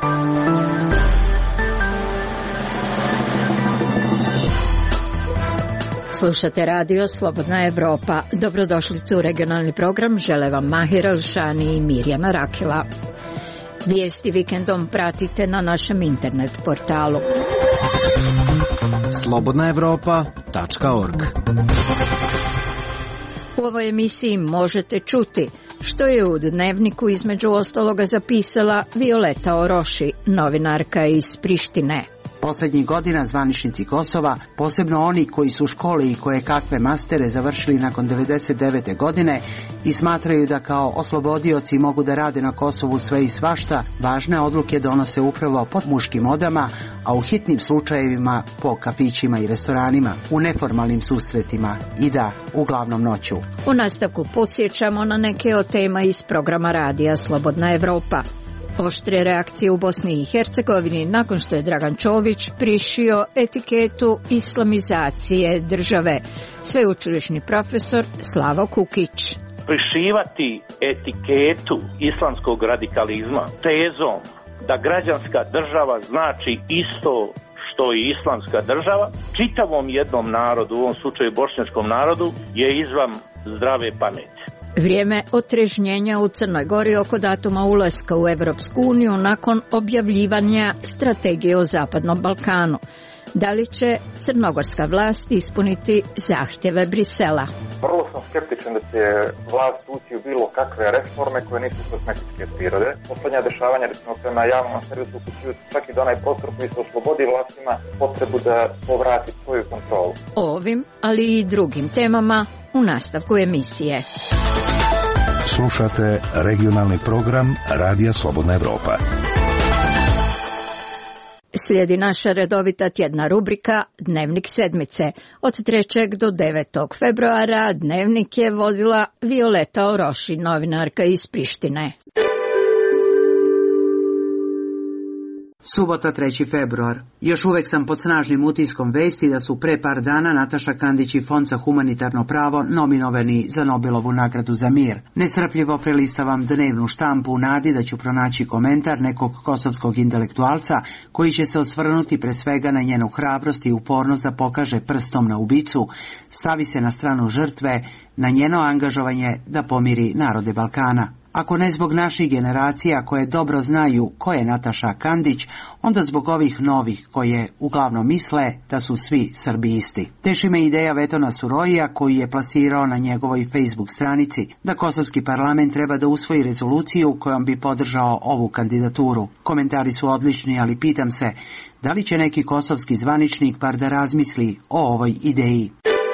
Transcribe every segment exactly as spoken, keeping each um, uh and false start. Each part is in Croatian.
Slušate radio Slobodna Evropa. Dobrodošlicu u regionalni program. Žele vam Mahir Elšani i Mirjana Rakila. Vijesti vikendom pratite na našem internet portalu slobodna evropa tačka org. U ovoj emisiji možete čuti što je u Dnevniku između ostaloga zapisala Violeta Oroši, novinarka iz Prištine. Posljednjih godina zvaničnici Kosova, posebno oni koji su u školi i koje kakve mastere završili nakon devedeset devete godine i smatraju da kao oslobodioci mogu da rade na Kosovu sve i svašta, važne odluke donose upravo pod muškim odama, a u hitnim slučajevima po kafićima i restoranima, u neformalnim susretima i da, uglavnom noću. U nastavku podsjećamo na neke od tema iz programa radija Slobodna Evropa. Oštre reakcije u Bosni i Hercegovini nakon što je Dragan Čović prišio etiketu islamizacije države. Sveučilišni profesor Slavo Kukić. Prišivati etiketu islamskog radikalizma tezom da građanska država znači isto što i islamska država, čitavom jednom narodu, u ovom slučaju bošnjačkom narodu, je izvan zdrave pameti. Vrijeme otrežnjenja u Crnoj Gori oko datuma ulaska u Evropsku uniju nakon objavljivanja strategije o Zapadnom Balkanu. Da li će crnogorska vlast ispuniti zahtjeve Brisela? Vrlo sam skeptičan da će vlast ući u bilo kakve reforme koje nisu kozmetičke prirode. Poslednja dešavanja, recimo prema javnom servisu, uključuju čak i da onaj prostor koji se oslobodi vlastima potrebu da povrati svoju kontrolu. O ovim, ali i drugim temama u nastavku emisije. Slušate regionalni program Radija Slobodna Evropa. Slijedi naša redovita tjedna rubrika Dnevnik sedmice. Od trećeg do devetog februara Dnevnik je vodila Violeta Oroši, novinarka iz Prištine. Subota treći februar. Još uvek sam pod snažnim utiskom vesti da su pre par dana Nataša Kandić i Fond za humanitarno pravo nominovani za Nobelovu nagradu za mir. Nestrpljivo prelistavam dnevnu štampu u nadi da ću pronaći komentar nekog kosovskog intelektualca koji će se osvrnuti pre svega na njenu hrabrost i upornost da pokaže prstom na ubicu, stavi se na stranu žrtve, na njeno angažovanje da pomiri narode Balkana. Ako ne zbog naših generacija koje dobro znaju ko je Nataša Kandić, onda zbog ovih novih koje uglavnom misle da su svi Srbi isti. Teši me ideja Vetona Surojija koji je plasirao na njegovoj Facebook stranici da kosovski parlament treba da usvoji rezoluciju kojom bi podržao ovu kandidaturu. Komentari su odlični, ali pitam se da li će neki kosovski zvaničnik bar da razmisli o ovoj ideji.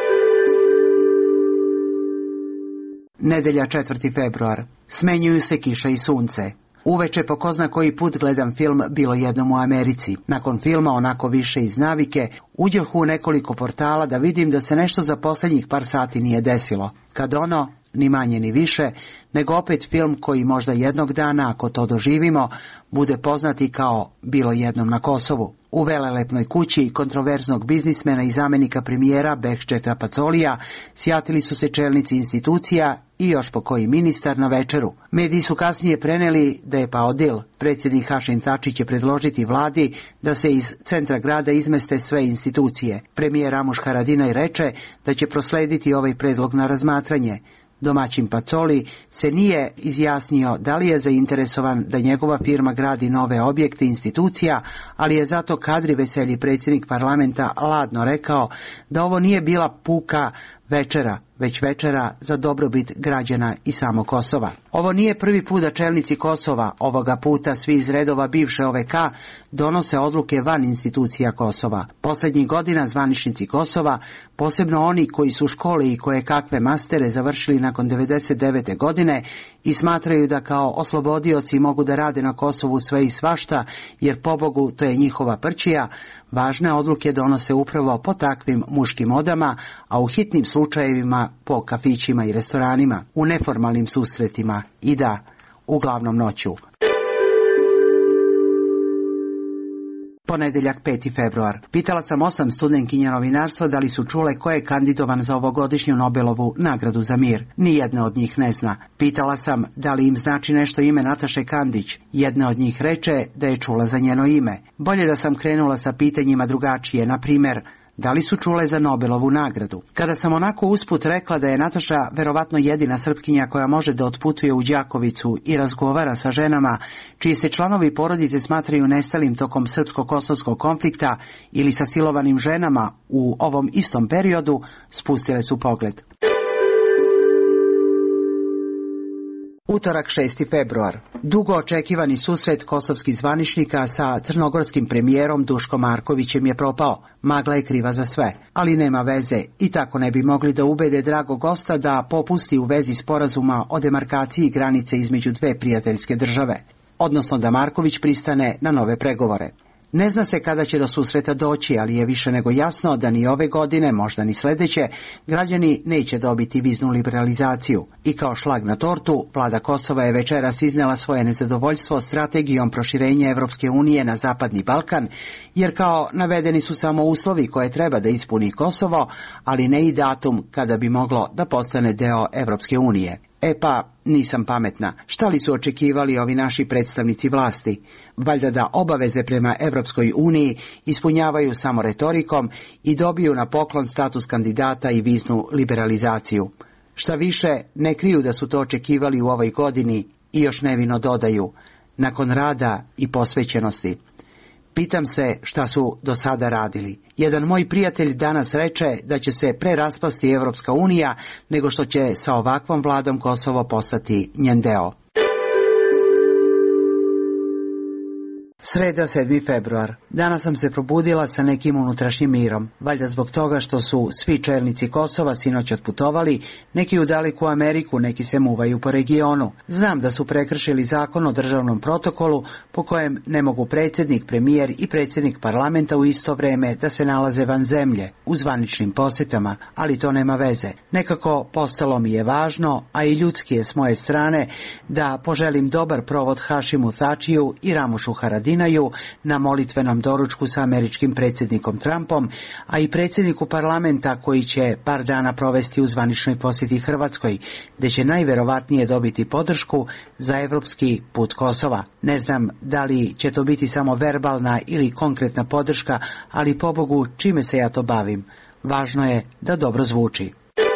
Nedelja četvrti februar. Smenjuju se kiša i sunce. Uveče po ko zna koji put gledam film Bilo jednom u Americi. Nakon filma, onako više iz navike, uđoh u nekoliko portala da vidim da se nešto za posljednjih par sati nije desilo. Kad ono, ni manje ni više, nego opet film koji možda jednog dana, ako to doživimo, bude poznati kao Bilo jednom na Kosovu. U velelepnoj kući kontroverznog biznismena i zamenika premijera Behčeta Pacolija sjatili su se čelnici institucija i još po koji ministar na večeru. Mediji su kasnije preneli da je pao dil. Predsjednik Hašim Tači će predložiti vladi da se iz centra grada izmeste sve institucije. Premijer Ramuš Haradinaj reče da će proslediti ovaj predlog na razmatranje. Domaćin Pacoli se nije izjasnio da li je zainteresovan da njegova firma gradi nove objekte institucija, ali je zato Kadri Veselji, predsjednik parlamenta, ladno rekao da ovo nije bila puka večera, već večera za dobrobit građana i samo Kosova. Ovo nije prvi put da čelnici Kosova, ovoga puta svi iz redova bivše O V K, donose odluke van institucija Kosova. Posljednjih godina zvaničnici Kosova, posebno oni koji su u školi i koje kakve mastere završili nakon devedeset devete godine i smatraju da kao oslobodioci mogu da rade na Kosovu sve i svašta, jer pobogu to je njihova prćija, važne odluke donose upravo po takvim muškim odama, a u hitnim slučajevima po kafićima i restoranima, u neformalnim susretima i da, uglavnom noću. Ponedeljak peti februar. Pitala sam osam studentkinja novinarstva da li su čule ko je kandidovan za ovogodišnju Nobelovu nagradu za mir. Nijedna od njih ne zna. Pitala sam da li im znači nešto ime Nataše Kandić. Jedna od njih reče da je čula za njeno ime. Bolje da sam krenula sa pitanjima drugačije, na primjer, da li su čule za Nobelovu nagradu? Kada sam onako usput rekla da je Nataša verovatno jedina Srpkinja koja može da otputuje u Đakovicu i razgovara sa ženama čiji se članovi porodice smatraju nestalim tokom srpsko-kosovskog konflikta ili sa silovanim ženama u ovom istom periodu, spustile su pogled. Utorak šesti februar. Dugo očekivani susret kosovskih zvaničnika sa crnogorskim premijerom Duškom Markovićem je propao. Magla je kriva za sve, ali nema veze i tako ne bi mogli da ubede dragog gosta da popusti u vezi sporazuma o demarkaciji granice između dve prijateljske države, odnosno da Marković pristane na nove pregovore. Ne zna se kada će do susreta doći, ali je više nego jasno da ni ove godine, možda ni sledeće, građani neće dobiti viznu liberalizaciju. I kao šlag na tortu, vlada Kosova je večeras iznela svoje nezadovoljstvo strategijom proširenja Evropske unije na Zapadni Balkan, jer kao navedeni su samo uslovi koje treba da ispuni Kosovo, ali ne i datum kada bi moglo da postane deo Evropske unije. E pa, nisam pametna. Šta li su očekivali ovi naši predstavnici vlasti? Valjda da obaveze prema Evropskoj uniji ispunjavaju samo retorikom i dobiju na poklon status kandidata i viznu liberalizaciju. Šta više, ne kriju da su to očekivali u ovoj godini i još nevino dodaju, nakon rada i posvećenosti. Pitam se šta su do sada radili. Jedan moj prijatelj danas reče da će se pre raspasti Evropska unija nego što će sa ovakvom vladom Kosovo postati njen deo. Sreda sedmi februar. Danas sam se probudila sa nekim unutrašnjim mirom. Valjda zbog toga što su svi čelnici Kosova sinoć otputovali, neki u daleku Ameriku, neki se muvaju po regionu. Znam da su prekršili zakon o državnom protokolu po kojem ne mogu predsjednik, premijer i predsjednik parlamenta u isto vreme da se nalaze van zemlje, u zvaničnim posjetama, ali to nema veze. Nekako postalo mi je važno, a i ljudski je s moje strane, da poželim dobar provod Hašimu Thačiju i Ramušu Haradinaju na molitvenom doručku sa američkim predsjednikom Trumpom, a i predsjedniku parlamenta koji će par dana provesti u zvaničnoj posjeti Hrvatskoj, gdje će najverovatnije dobiti podršku za evropski put Kosova. Ne znam da li će to biti samo verbalna ili konkretna podrška, ali pobogu čime se ja to bavim. Važno je da dobro zvuči.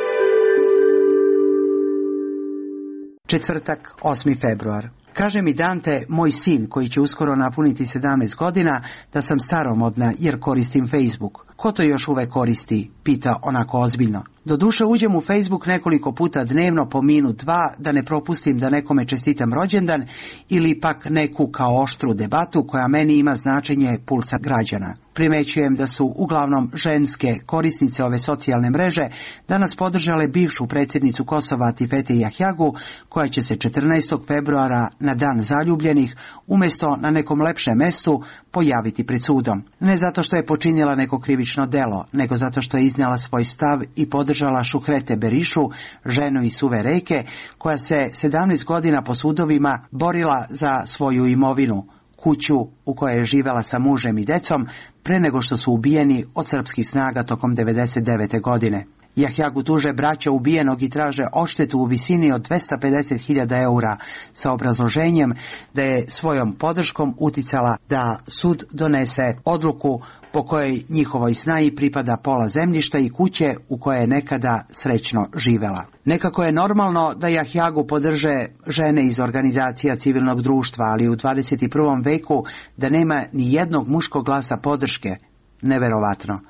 Četvrtak, osmi februar. Kaže mi Dante, moj sin, koji će uskoro napuniti sedamnaest godina, da sam staromodna jer koristim Facebook. Ko to još uvek koristi? Pita onako ozbiljno. Doduše uđem u Facebook nekoliko puta dnevno po minut dva da ne propustim da nekome čestitam rođendan ili pak neku kao oštru debatu koja meni ima značenje pulsa građana. Primećujem da su uglavnom ženske korisnice ove socijalne mreže danas podržale bivšu predsjednicu Kosova Atifete Jahjagu, koja će se četrnaestog februara na dan zaljubljenih umjesto na nekom lepšem mestu pojaviti pred sudom. Ne zato što je počinjela neko krivično delo, nego zato što je iznijela svoj stav i podržala Šuhrete Berišu, ženu iz Suve Reke, koja se sedamnaest godina po sudovima borila za svoju imovinu, kuću u kojoj je živela sa mužem i decom pre nego što su ubijeni od srpskih snaga tokom devedeset devete godine. Jahjagu tuže braća ubijenog i traže odštetu u visini od dvesta pedeset hiljada eura sa obrazloženjem da je svojom podrškom uticala da sud donese odluku po kojoj njihovoj snaji pripada pola zemljišta i kuće u kojoj je nekada srećno živela. Nekako je normalno da Jahjagu podrže žene iz organizacija civilnog društva, ali u dvadeset prvom veku da nema ni jednog muškog glasa podrške. Neverovatno.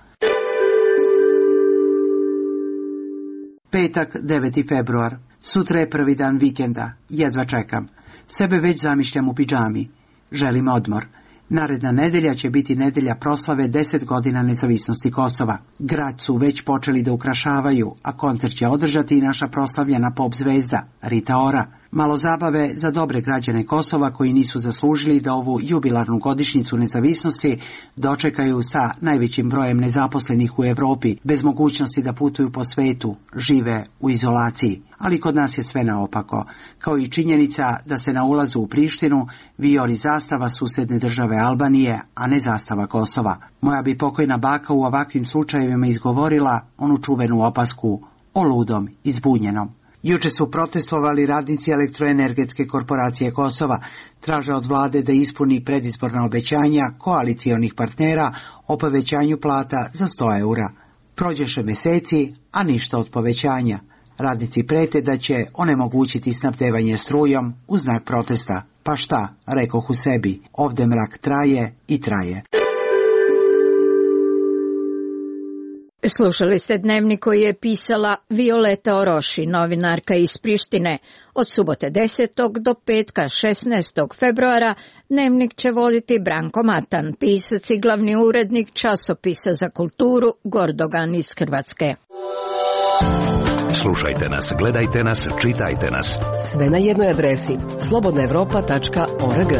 Petak, deveti februar. Sutra je prvi dan vikenda. Jedva čekam. Sebe već zamišljam u pidžami. Želim odmor. Naredna nedelja će biti nedelja proslave deset godina nezavisnosti Kosova. Grad su već počeli da ukrašavaju, a koncert će održati i naša proslavljena pop zvezda, Rita Ora. Malo zabave za dobre građane Kosova koji nisu zaslužili da ovu jubilarnu godišnjicu nezavisnosti dočekaju sa najvećim brojem nezaposlenih u Europi, bez mogućnosti da putuju po svetu, žive u izolaciji. Ali kod nas je sve naopako, kao i činjenica da se na ulazu u Prištinu vijori zastava susedne države Albanije, a ne zastava Kosova. Moja bi pokojna baka u ovakvim slučajevima izgovorila onu čuvenu opasku o ludom i zbunjenom. Juče su protestovali radnici Elektroenergetske korporacije Kosova, traže od vlade da ispuni predizborna obećanja koalicionih partnera o povećanju plata za sto eura. Prođeše meseci, a ništa od povećanja. Radnici prete da će onemogućiti snabdevanje strujom u znak protesta. Pa šta, rekoh u sebi, ovde mrak traje i traje. Slušali ste dnevnik koji je pisala Violeta Oroši, novinarka iz Prištine. Od subote desetog do petka šesnaestog februara dnevnik će voditi Branko Matan, pisac i glavni urednik časopisa za kulturu Gordogan iz Hrvatske. Slušajte nas, gledajte nas, čitajte nas. Sve na jednoj adresi slobodna evropa tačka org.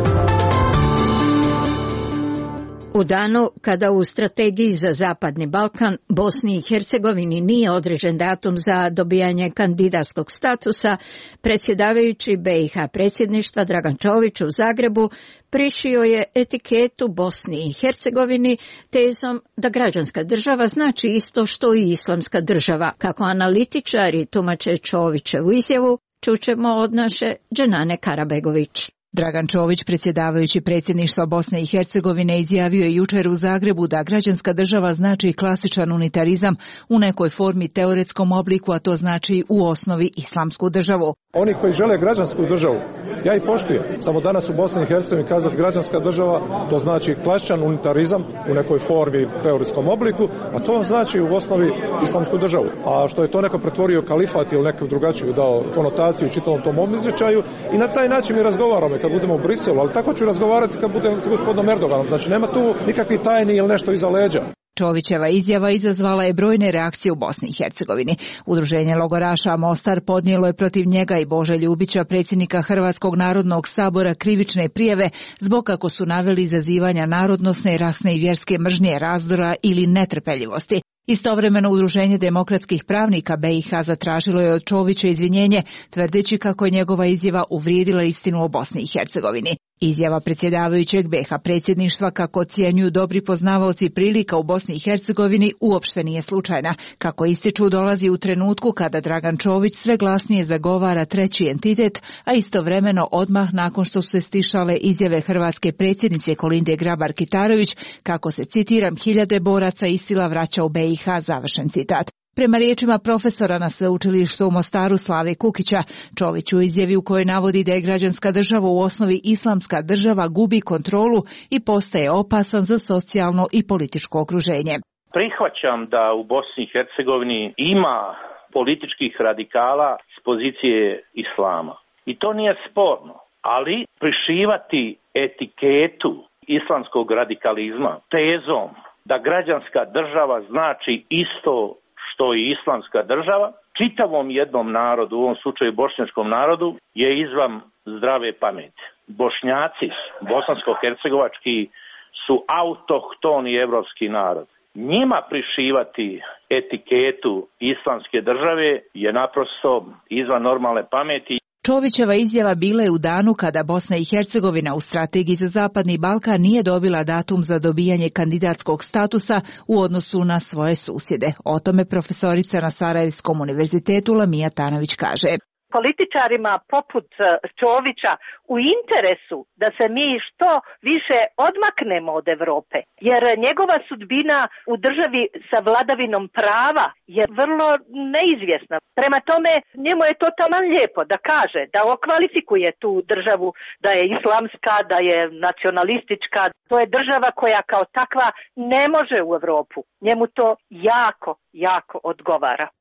U danu kada u strategiji za Zapadni Balkan Bosni i Hercegovini nije određen datum za dobijanje kandidatskog statusa, predsjedavajući be i ha predsjedništva Dragan Čović u Zagrebu prišio je etiketu Bosni i Hercegovini tezom da građanska država znači isto što i islamska država. Kako analitičari tumače Čovićevu izjavu, čućemo od naše Dženane Karabegović. Dragan Čović, predsjedavajući predsjedništva Bosne i Hercegovine, izjavio je jučer u Zagrebu da građanska država znači klasičan unitarizam u nekoj formi teoretskom obliku, a to znači u osnovi islamsku državu. Oni koji žele građansku državu, ja ih poštujem. Samo danas u Bosni i Hercegovini kazati građanska država, to znači klasičan unitarizam u nekoj formi teoretskom obliku, a to znači u osnovi islamsku državu. A što je to neko pretvorio kalifat ili neku drugačiju dao konotaciju čitavom tom izričaju i na taj način mi razgovaramo kad budemo u Briselu, ali tako ću razgovarati kad budem s gospodinom Erdoganom. Znači nema tu nikakvi tajni ili nešto iza leđa. Čovićeva izjava izazvala je brojne reakcije u Bosni i Hercegovini. Udruženje logoraša Mostar podnijelo je protiv njega i Bože Ljubića, predsjednika Hrvatskog narodnog sabora, krivične prijave zbog, kako su naveli, izazivanja narodnosne, rasne i vjerske mržnje, razdora ili netrpeljivosti. Istovremeno Udruženje demokratskih pravnika be i ha zatražilo je od Čovića izvinjenje, tvrdeći kako je njegova izjava uvrijedila istinu o Bosni i Hercegovini. Izjava predsjedavajućeg be i ha predsjedništva, kako ocjenjuju dobri poznavaoci prilika u Bosni i Hercegovini, uopšte nije slučajna. Kako ističu, dolazi u trenutku kada Dragan Čović sve glasnije zagovara treći entitet, a istovremeno odmah nakon što su se stišale izjave hrvatske predsjednice Kolinde Grabar-Kitarović, kako se, citiram, hiljade boraca ISIL-a vraća u be i ha, završen citat. Prema riječima profesora na sveučilištu u Mostaru Slave Kukića, Čović u izjavi u kojoj navodi da je građanska država u osnovi islamska država gubi kontrolu i postaje opasan za socijalno i političko okruženje. Prihvaćam da u Bosni i Hercegovini ima političkih radikala s pozicije islama. I to nije sporno, ali prišivati etiketu islamskog radikalizma tezom da građanska država znači isto što i islamska država, čitavom jednom narodu, u ovom slučaju bošnjačkom narodu, je izvan zdrave pameti. Bošnjaci, bosansko-hercegovački, su autohtoni evropski narod. Njima prišivati etiketu islamske države je naprosto izvan normalne pameti. Čovićeva izjava bila je u danu kada Bosna i Hercegovina u strategiji za Zapadni Balkan nije dobila datum za dobijanje kandidatskog statusa u odnosu na svoje susjede. O tome profesorica na Sarajevskom univerzitetu Lamija Tanović kaže. Političarima poput Čovića u interesu da se mi što više odmaknemo od Europe, jer njegova sudbina u državi sa vladavinom prava je vrlo neizvjesna. Prema tome, njemu je to taman lijepo da kaže, da okvalifikuje tu državu, da je islamska, da je nacionalistička. To je država koja kao takva ne može u Europu. Njemu to jako, jako odgovara.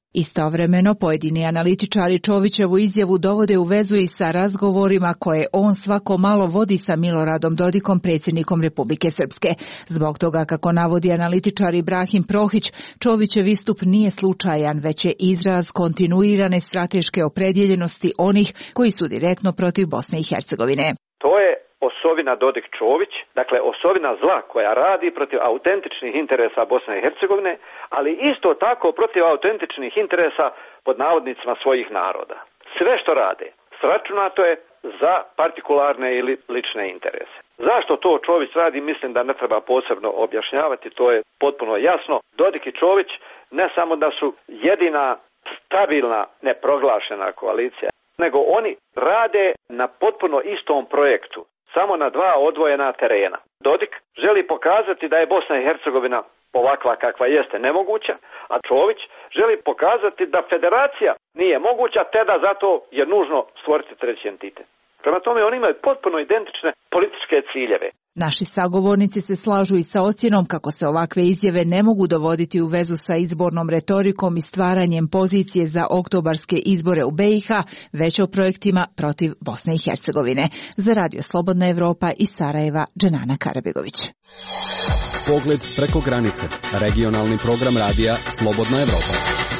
Istovremeno, pojedini analitičari Čovićevu izjavu dovode u vezu i sa razgovorima koje on svako malo vodi sa Miloradom Dodikom, predsjednikom Republike Srpske. Zbog toga, kako navodi analitičar Ibrahim Prohić, Čovićev istup nije slučajan, već je izraz kontinuirane strateške opredjeljenosti onih koji su direktno protiv Bosne i Hercegovine. To je osovina Dodik-Čović, dakle osovina zla koja radi protiv autentičnih interesa Bosne i Hercegovine, ali isto tako protiv autentičnih interesa pod navodnicima svojih naroda. Sve što rade, sračunato je za partikularne ili lične interese. Zašto to Čović radi, mislim da ne treba posebno objašnjavati, to je potpuno jasno. Dodik i Čović ne samo da su jedina stabilna neproglašena koalicija, nego oni rade na potpuno istom projektu, samo na dva odvojena terena. Dodik želi pokazati da je Bosna i Hercegovina ovakva kakva jeste nemoguća, a Čović želi pokazati da federacija nije moguća, te da zato je nužno stvoriti treći entitet. Prema tome oni imaju potpuno identične političke ciljeve. Naši sagovornici se slažu i sa ocjenom kako se ovakve izjave ne mogu dovoditi u vezu sa izbornom retorikom i stvaranjem pozicije za oktobarske izbore u B i H, već o projektima protiv Bosne i Hercegovine. Za Radio Slobodna Evropa iz Sarajeva, Dženana Karabegović. Pogled preko granice. Regionalni program radija Slobodna Evropa.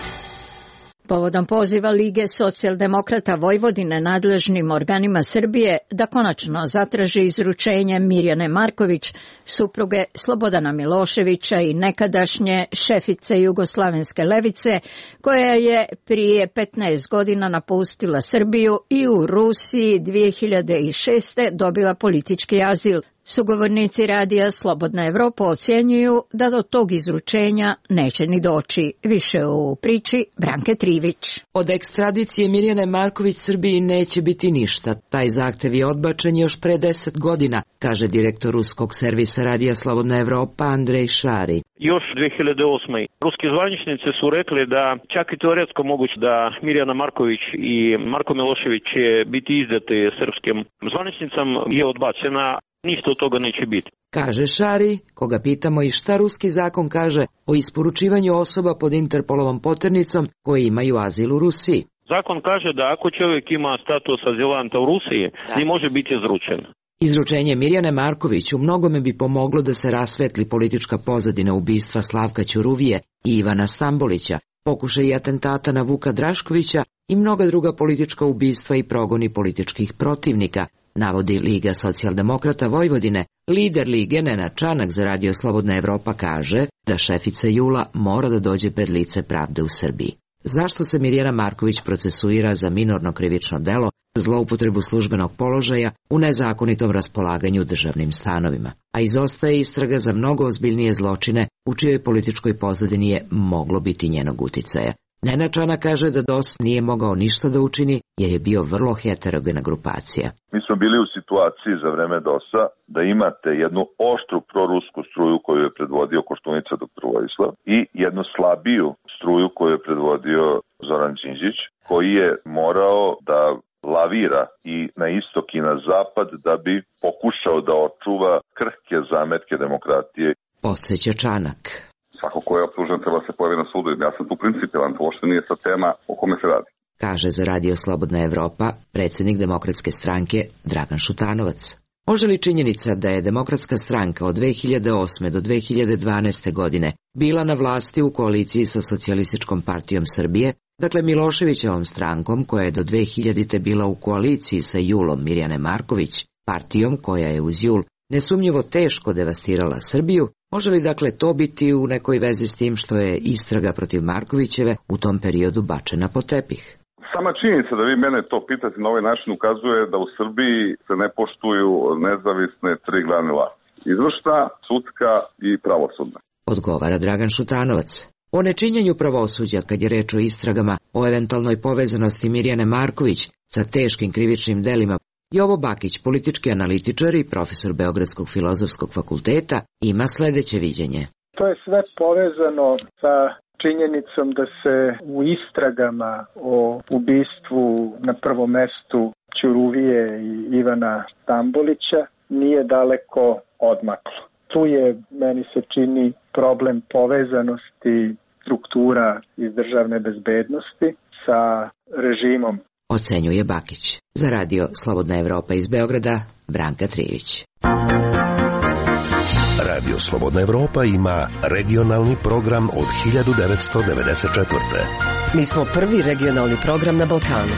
Povodom poziva Lige socijaldemokrata Vojvodine nadležnim organima Srbije da konačno zatraži izručenje Mirjane Marković, supruge Slobodana Miloševića i nekadašnje šefice Jugoslavenske levice, koja je prije petnaest godina napustila Srbiju i u Rusiji dvije hiljade šeste. dobila politički azil. Sugovornici radija Slobodna Evropa ocjenjuju da do tog izručenja neće ni doći. Više u priči Branke Trivić. Od ekstradicije Mirjane Marković Srbiji neće biti ništa. Taj zahtev je odbačen još pre deset godina, kaže direktor ruskog servisa radija Slobodna Evropa Andrej Šari. Još dvije hiljade osme. Ruski zvaničnici su rekli da čak i teoretsko moguće da Mirjana Marković i Marko Milošević će biti izdati srpskim zvaničnicam je odbačena. Ništa od toga neće biti. Kaže Šari, koga pitamo i šta ruski zakon kaže o isporučivanju osoba pod Interpolovom poternicom koji imaju azil u Rusiji. Zakon kaže da ako čovjek ima status azilanta u Rusiji, ne može biti izručen. Izručenje Mirjane Marković u mnogome bi pomoglo da se rasvetli politička pozadina ubistva Slavka Ćuruvije i Ivana Stambolića, pokušaj atentata na Vuka Draškovića i mnoga druga politička ubistva i progoni političkih protivnika, navodi Liga socijaldemokrata Vojvodine. Lider Lige Nenad Čanak za Radio Slobodna Evropa kaže da šefica Jula mora da dođe pred lice pravde u Srbiji. Zašto se Mirjana Marković procesuira za minorno krivično delo, zloupotrebu službenog položaja u nezakonitom raspolaganju državnim stanovima, a izostaje istraga za mnogo ozbiljnije zločine u čijoj političkoj pozadini je moglo biti njenog uticaja. Nenad Čanak kaže da D O S nije mogao ništa da učini jer je bio vrlo heterogena grupacija. Mi smo bili u situaciji za vreme D O S-a da imate jednu oštru prorusku struju koju je predvodio Koštunica doktor Vojislav i jednu slabiju struju koju je predvodio Zoran Đinđić, koji je morao da lavira i na istok i na zapad da bi pokušao da očuva krhke zametke demokratije. Podseća Čanak. Svako ko je optužen treba se pojavi na sudu. Ja sam tu principijelan, to uopšte nije sad tema o kome se radi. Kaže za Radio Slobodna Evropa predsjednik Demokratske stranke Dragan Šutanovac. Može li činjenica da je Demokratska stranka od dve hiljade osme do dve hiljade dvanaeste. godine bila na vlasti u koaliciji sa Socijalističkom partijom Srbije, dakle Miloševićevom strankom koja je do dve hiljadite. bila u koaliciji sa Julom Mirjane Marković, partijom koja je uz Jul nesumnjivo teško devastirala Srbiju, može li dakle to biti u nekoj vezi s tim što je istraga protiv Markovićeve u tom periodu bačena pod tepih? Sama činjenica da vi mene to pitate na ovaj način ukazuje da u Srbiji se ne poštuju nezavisne tri grane vlasti. Izvršna, sudska i pravosudna. Odgovara Dragan Šutanovac. O nečinjenju pravosuđa kad je reč o istragama o eventualnoj povezanosti Mirjane Marković sa teškim krivičnim delima, Jovo Bakić, politički analitičar i profesor Beogradskog filozofskog fakulteta, ima sledeće viđenje. To je sve povezano sa činjenicom da se u istragama o ubistvu na prvom mestu Ćuruvije i Ivana Stambolića nije daleko odmaklo. Tu je, meni se čini, problem povezanosti struktura iz državne bezbednosti sa režimom. Ocenjuje Bakić. Za radio Slobodna Evropa iz Beograda, Branka Trivić. Radio Slobodna Evropa ima regionalni program od hiljadu devetsto devedeset četvrte. Mi smo prvi regionalni program na Balkanu.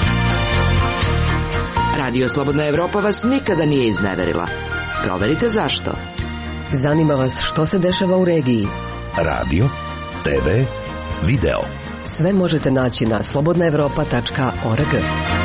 Radio Slobodna Evropa vas nikada nije izneverila. Proverite zašto. Zanima vas što se dešava u regiji. Radio, te ve, video. Sve možete naći na slobodna evropa tačka org.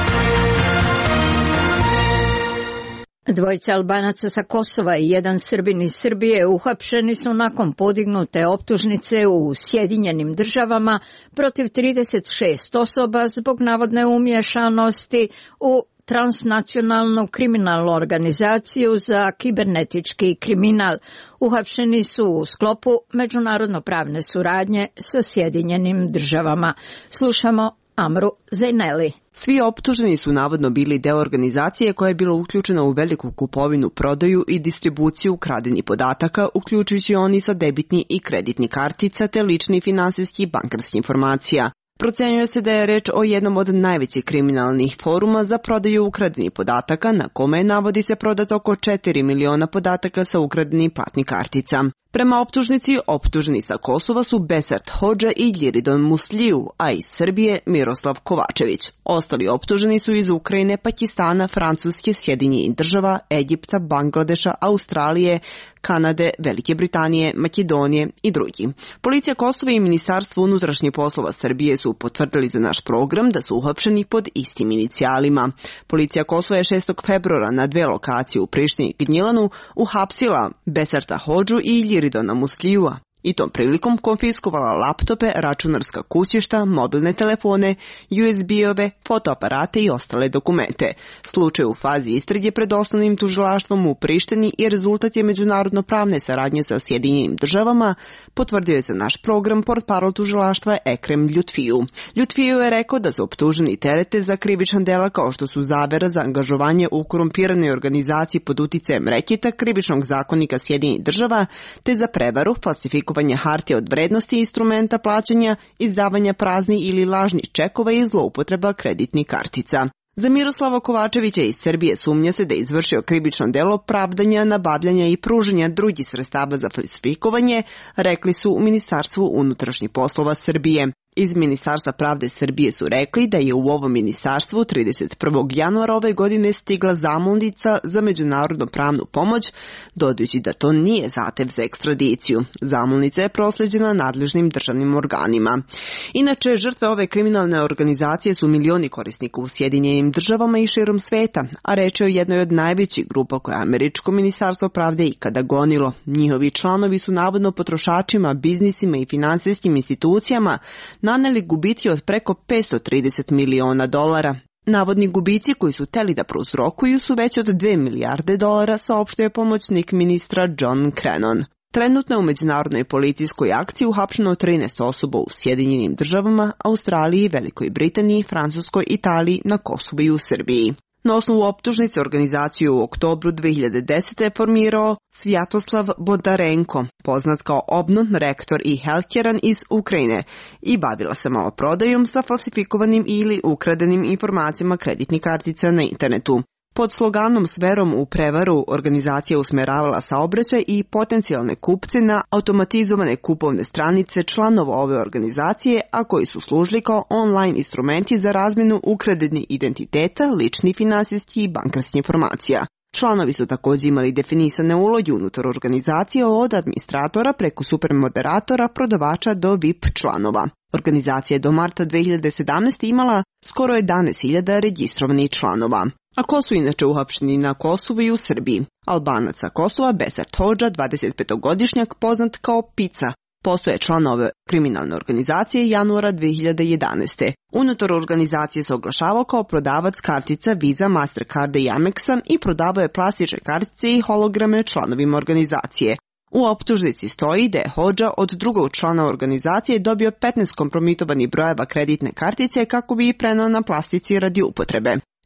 Dvojica Albanaca sa Kosova i jedan Srbin iz Srbije uhapšeni su nakon podignute optužnice u Sjedinjenim državama protiv trideset šest osoba zbog navodne umješanosti u transnacionalnu kriminalnu organizaciju za kibernetički kriminal. Uhapšeni su u sklopu međunarodno-pravne suradnje sa Sjedinjenim državama. Slušamo Amru Zejneli. Svi optuženi su navodno bili deo organizacije koja je bila uključena u veliku kupovinu, prodaju i distribuciju ukradenih podataka, uključujući oni sa debitni i kreditni kartica te lični finansijski i bankarski informacija. Procenjuje se da je reč o jednom od najvećih kriminalnih foruma za prodaju ukradenih podataka, na kome navodi se prodat oko četiri miliona podataka sa ukradenih platnih kartica. Prema optužnici, optuženi sa Kosova su Besart Hodža i Ljiridon Musliju, a iz Srbije Miroslav Kovačević. Ostali optuženi su iz Ukrajine, Pakistana, Francuske, Sjedinjenih država, Egipta, Bangladeša, Australije, Kanade, Velike Britanije, Makedonije i drugi. Policija Kosova i Ministarstvo unutrašnjih poslova Srbije su potvrdili za naš program da su uhapšeni pod istim inicijalima. Policija Kosova je šestog februara na dve lokacije u Prištini i Gnjilanu uhapsila Besarta Hodžu i Ljiridona Muslijua i tom prilikom konfiskovala laptope, računarska kućišta, mobilne telefone, U S B-ove, fotoaparate i ostale dokumente. Slučaj u fazi istrage pred osnovnim tužilaštvom u Prištini i rezultat je međunarodno pravne saradnje sa Sjedinjenim državama, potvrdio je za naš program portparol tužilaštva Ekrem Ljutfiju. Ljutfiju je rekao da su optuženi terete za krivična dela kao što su zavera za angažovanje u korumpiranoj organizaciji pod uticajem reketa krivičnog zakonika Sjedinjenih država, te za prevaru, falsifikovanje hartija od vrednosti instrumenta plaćanja, izdavanja praznih ili lažnih čekova i zloupotreba kreditnih kartica. Za Miroslava Kovačevića iz Srbije sumnja se da je izvršio krivično delo pravdanja, nabavljanja i pružanja drugih sredstava za falsifikovanje, rekli su u Ministarstvu unutrašnjih poslova Srbije. Iz Ministarstva pravde Srbije su rekli da je u ovom ministarstvu trideset prvog januara ove godine stigla zamolnica za međunarodnu pravnu pomoć, dodajući da to nije zahtev za ekstradiciju. Zamolnica je prosleđena nadležnim državnim organima. Inače, žrtve ove kriminalne organizacije su milioni korisnika u Sjedinjenim državama i širom sveta, a reč je o jednoj od najvećih grupa koje je američko ministarstvo pravde ikada gonilo. Njihovi članovi su navodno potrošačima, biznisima i finansijskim institucijama naneli gubici od preko petsto trideset miliona dolara. Navodni gubici koji su teli da prouzrokuju su veći od dve milijarde dolara, saopštio pomoćnik ministra John Crennan. Trenutno je u međunarodnoj policijskoj akciji uhapšeno trinaest osoba u Sjedinjenim državama, Australiji, Velikoj Britaniji, Francuskoj, Italiji, na Kosovu i u Srbiji. Na osnovu optužnice organizaciju u oktobru dve hiljade desete je formirao Svjatoslav Bondarenko, poznat kao Obnon, rektor i Helkeran iz Ukrajine, i bavila se maloprodajom sa falsifikovanim ili ukradenim informacijama kreditnih kartica na internetu. Pod sloganom s verom u prevaru organizacija usmeravala saobraćaj i potencijalne kupce na automatizovane kupovne stranice članova ove organizacije, a koji su služili kao online instrumenti za razmjenu ukradenih identiteta, ličnih finansijskih i bankarskih informacija. Članovi su također imali definisane uloge unutar organizacije od administratora preko supermoderatora, prodavača do V I P članova. Organizacija je do marta dve hiljade sedamnaeste. imala skoro jedanaest hiljada registrovanih članova. A ko su inače uhapšeni na Kosovu i u Srbiji? Albanac sa Kosova Besart Hodža, dvadesetpetogodišnjak, poznat kao Pica, postoje član ove kriminalne organizacije januara dve hiljade jedanaeste. Unutar organizacije se oglašavao kao prodavac kartica Visa, Mastercarda i Amexa i prodavao je plastične kartice i holograme članovima organizacije. U optužnici stoji da je Hodža od drugog člana organizacije dobio petnaest kompromitovanih brojeva kreditne kartice kako bi ih prenao na plastici radi upotrebe.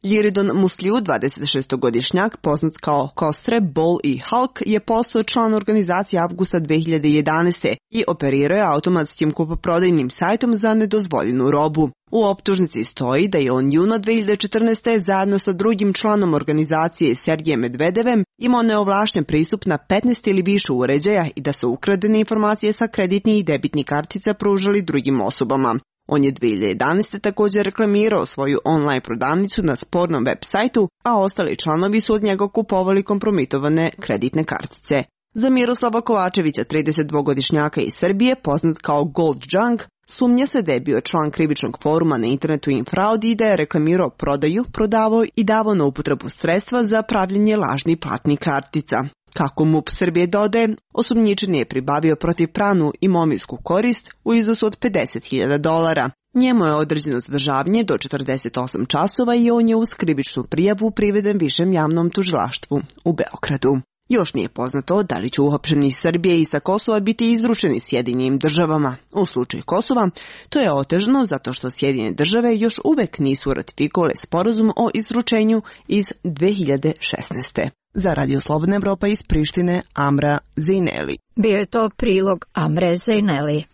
Jiridon Musliju, dvadesetšestogodišnjak, poznat kao Kostre, Bol i Hulk, je postao član organizacije avgusta dve hiljade jedanaeste. i operirao je automatskim kupoprodajnim sajtom za nedozvoljenu robu. U optužnici stoji da je on juna dve hiljade četrnaeste. zajedno sa drugim članom organizacije Sergejem Medvedevem imao neovlašten pristup na petnaest ili više uređaja i da su ukradene informacije sa kreditnih i debitnih kartica pružali drugim osobama. On je dve hiljade jedanaeste. također reklamirao svoju online prodavnicu na spornom web sajtu, a ostali članovi su od njega kupovali kompromitovane kreditne kartice. Za Miroslava Kovačevića, tridesetdvogodišnjaka iz Srbije, poznat kao Gold Junk, sumnja se da je bio član krivičnog foruma na internetu Infraud i da je reklamirao prodaju, prodavao i davao na upotrebu sredstva za pravljenje lažnih platnih kartica. Kako M U P Srbije dodaje, osumnjičeni je pribavio protivpravnu imovinsku korist u iznosu od pedeset hiljada dolara. Njemu je određeno zadržavanje do četrdeset osam časova i on je uz krivičnu prijavu priveden Višem javnom tužilaštvu u Beogradu. Još nije poznato da li će uhapšeni iz Srbije i sa Kosova biti izručeni Sjedinjenim državama. U slučaju Kosova to je otežano zato što Sjedinjene države još uvek nisu ratifikovale sporazum o izručenju iz dve hiljade šesnaeste. Za Radio Slobodna Evropa iz Prištine, Amra Zejneli. Bio je to prilog Amre Zejneli.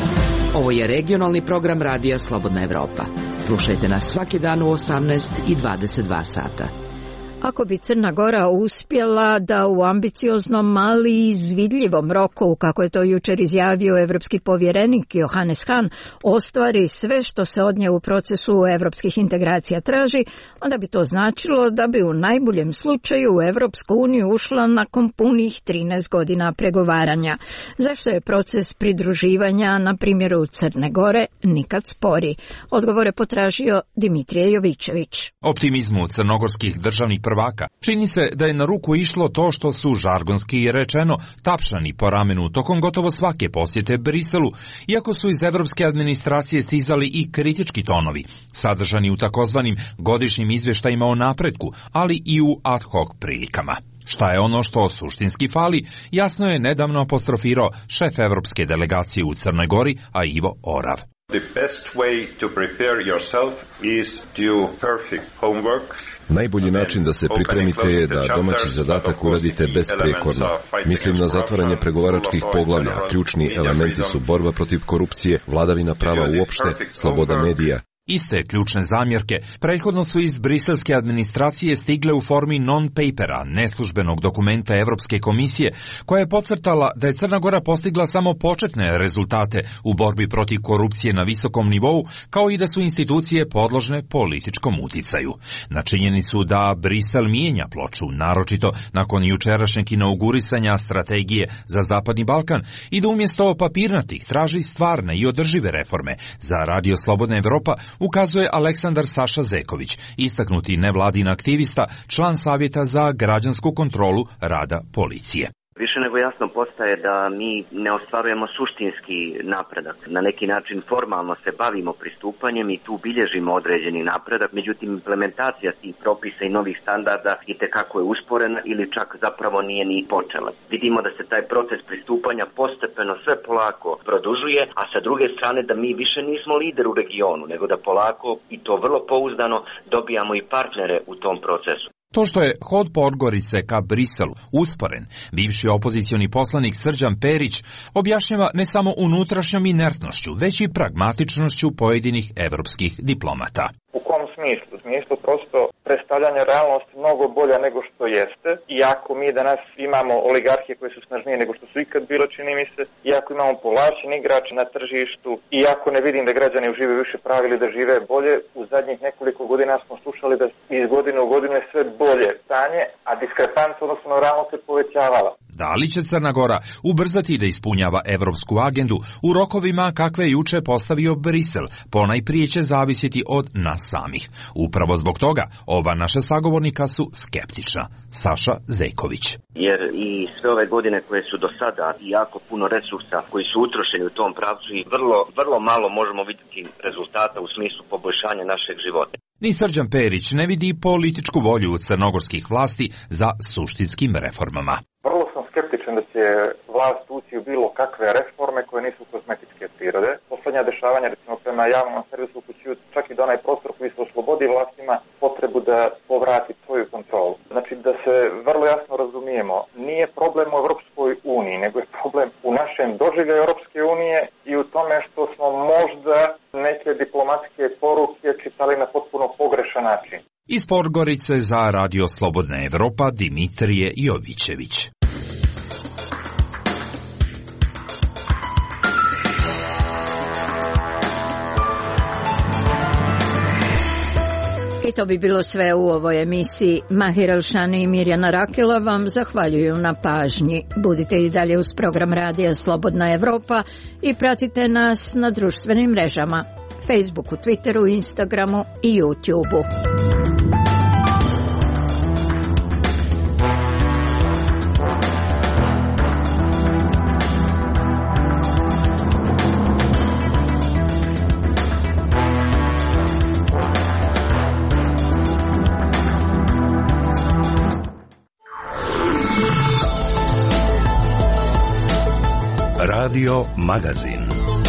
Ovo je regionalni program Radija Slobodna Evropa. Slušajte nas svaki dan u osamnaest i dvadeset dva sata. Ako bi Crna Gora uspjela da u ambicioznom, ali i izvidljivom roku, kako je to jučer izjavio evropski povjerenik Johannes Hahn, ostvari sve što se od nje u procesu evropskih integracija traži, onda bi to značilo da bi u najboljem slučaju u Evropsku uniju ušla nakon punih trinaest godina pregovaranja. Zašto je proces pridruživanja, na primjeru Crne Gore, nikad spori? Odgovore potražio Dimitrije Jovićević. Optimizmu crnogorskih državnih prvaka čini se da je na ruku išlo to što su, žargonski rečeno, tapšani po ramenu tokom gotovo svake posjete Briselu, iako su iz evropske administracije stizali i kritički tonovi, sadržani u takozvanim godišnjim izvještajima o napretku, ali i u ad hoc prilikama. Šta je ono što suštinski fali, jasno je nedavno apostrofirao šef evropske delegacije u Crnoj Gori, a Ivo Orav. The best way to prepare yourself is to do perfect homework. Najbolji način da se pripremite je da domaći zadatak uradite besprekorno. Mislim na zatvaranje pregovaračkih poglavlja, a ključni elementi su borba protiv korupcije, vladavina prava uopšte, sloboda medija. Iste ključne zamjerke prethodno su iz briselske administracije stigle u formi non-papera, neslužbenog dokumenta Evropske komisije, koja je podcrtala da je Crna Gora postigla samo početne rezultate u borbi protiv korupcije na visokom nivou, kao i da su institucije podložne političkom uticaju. Na činjenicu da Brisel mijenja ploču, naročito nakon jučerašnjeg inaugurisanja strategije za Zapadni Balkan, i da umjesto papirnatih traži stvarne i održive reforme. Za Radio Slobodna Evropa ukazuje Aleksandar Saša Zeković, istaknuti nevladin aktivista, član Savjeta za građansku kontrolu rada policije. Više nego jasno postaje da mi ne ostvarujemo suštinski napredak. Na neki način formalno se bavimo pristupanjem i tu bilježimo određeni napredak, međutim implementacija tih propisa i novih standarda itekako je usporena ili čak zapravo nije ni počela. Vidimo da se taj proces pristupanja postepeno sve polako produžuje, a sa druge strane da mi više nismo lider u regionu, nego da polako i to vrlo pouzdano dobijamo i partnere u tom procesu. To što je hod Podgorice ka Briselu usporen, bivši opozicioni poslanik Srđan Perić objašnjava ne samo unutrašnjom inertnošću, već i pragmatičnošću pojedinih evropskih diplomata. U kom smislu? U smislu prosto predstavljanja realnosti mnogo bolja nego što jeste. Iako mi danas imamo oligarhije koje su snažnije nego što su ikad bilo, čini mi se, iako imamo povlačen igrač na tržištu, iako ne vidim da građani uživaju više prava ili da žive bolje, u zadnjih nekoliko godina smo slušali da iz godine u godinu je sve bolje stanje, a diskrepanca odnosno realnost se povećavala. Da li će Crna Gora ubrzati da ispunjava evropsku agendu u rokovima kakve je juče postavio Brisel, ponajprije će zavisiti od nas samih. Upravo zbog toga oba naša sagovornika su skeptična. Saša Zeković. Jer i sve ove godine koje su do sada i jako puno resursa koji su utrošeni u tom pravcu i vrlo, vrlo malo možemo vidjeti rezultata u smislu poboljšanja našeg života. Ni Srđan Perić ne vidi političku volju crnogorskih vlasti za suštinskim reformama. Vrlo sam skeptičan da će vlast ući u bilo kakve reforme koje nisu kozmetičke prirode. Poslednja dešavanja, recimo prema javnom servisu, upućuju čak i do onaj prostor koji se oslobodi vlastima potrebu da povrati svoju kontrolu. Znači da se vrlo jasno razumijemo, nije problem u Europskoj uniji, nego je problem u našem doživljaju Europske unije i u tome što smo možda neke diplomatske poruke čitali na potpuno pogrešan način. Iz Podgorice za Radio Slobodna Evropa Dimitrije Jovićević. I to bi bilo sve u ovoj emisiji. Mahir Elšani i Mirjana Rakela vam zahvaljuju na pažnji. Budite i dalje uz program Radija Slobodna Evropa i pratite nas na društvenim mrežama, Facebooku, Twitteru, Instagramu i YouTubeu. Radio Magazin.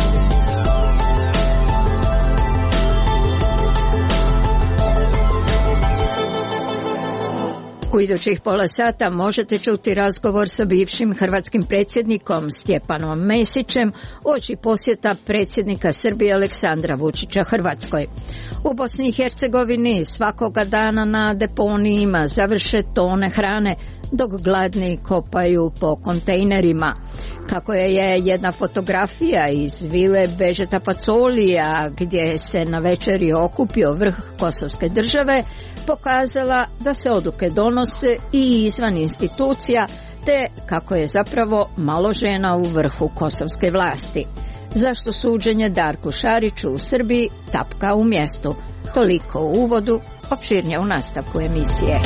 U idućih pola sata možete čuti razgovor sa bivšim hrvatskim predsjednikom Stjepanom Mesićem uoči posjeta predsjednika Srbije Aleksandra Vučića Hrvatskoj. U Bosni i Hercegovini svakoga dana na deponijima završe tone hrane, dok gladni kopaju po kontejnerima. Kako je jedna fotografija iz vile Bežeta Pacolija, gdje se na večeri okupio vrh kosovske države, pokazala da se odluke donose i izvan institucija, te kako je zapravo malo žena u vrhu kosovske vlasti. Zašto suđenje Darku Šariću u Srbiji tapka u mjestu? Toliko u uvodu, opširnije u nastavku emisije.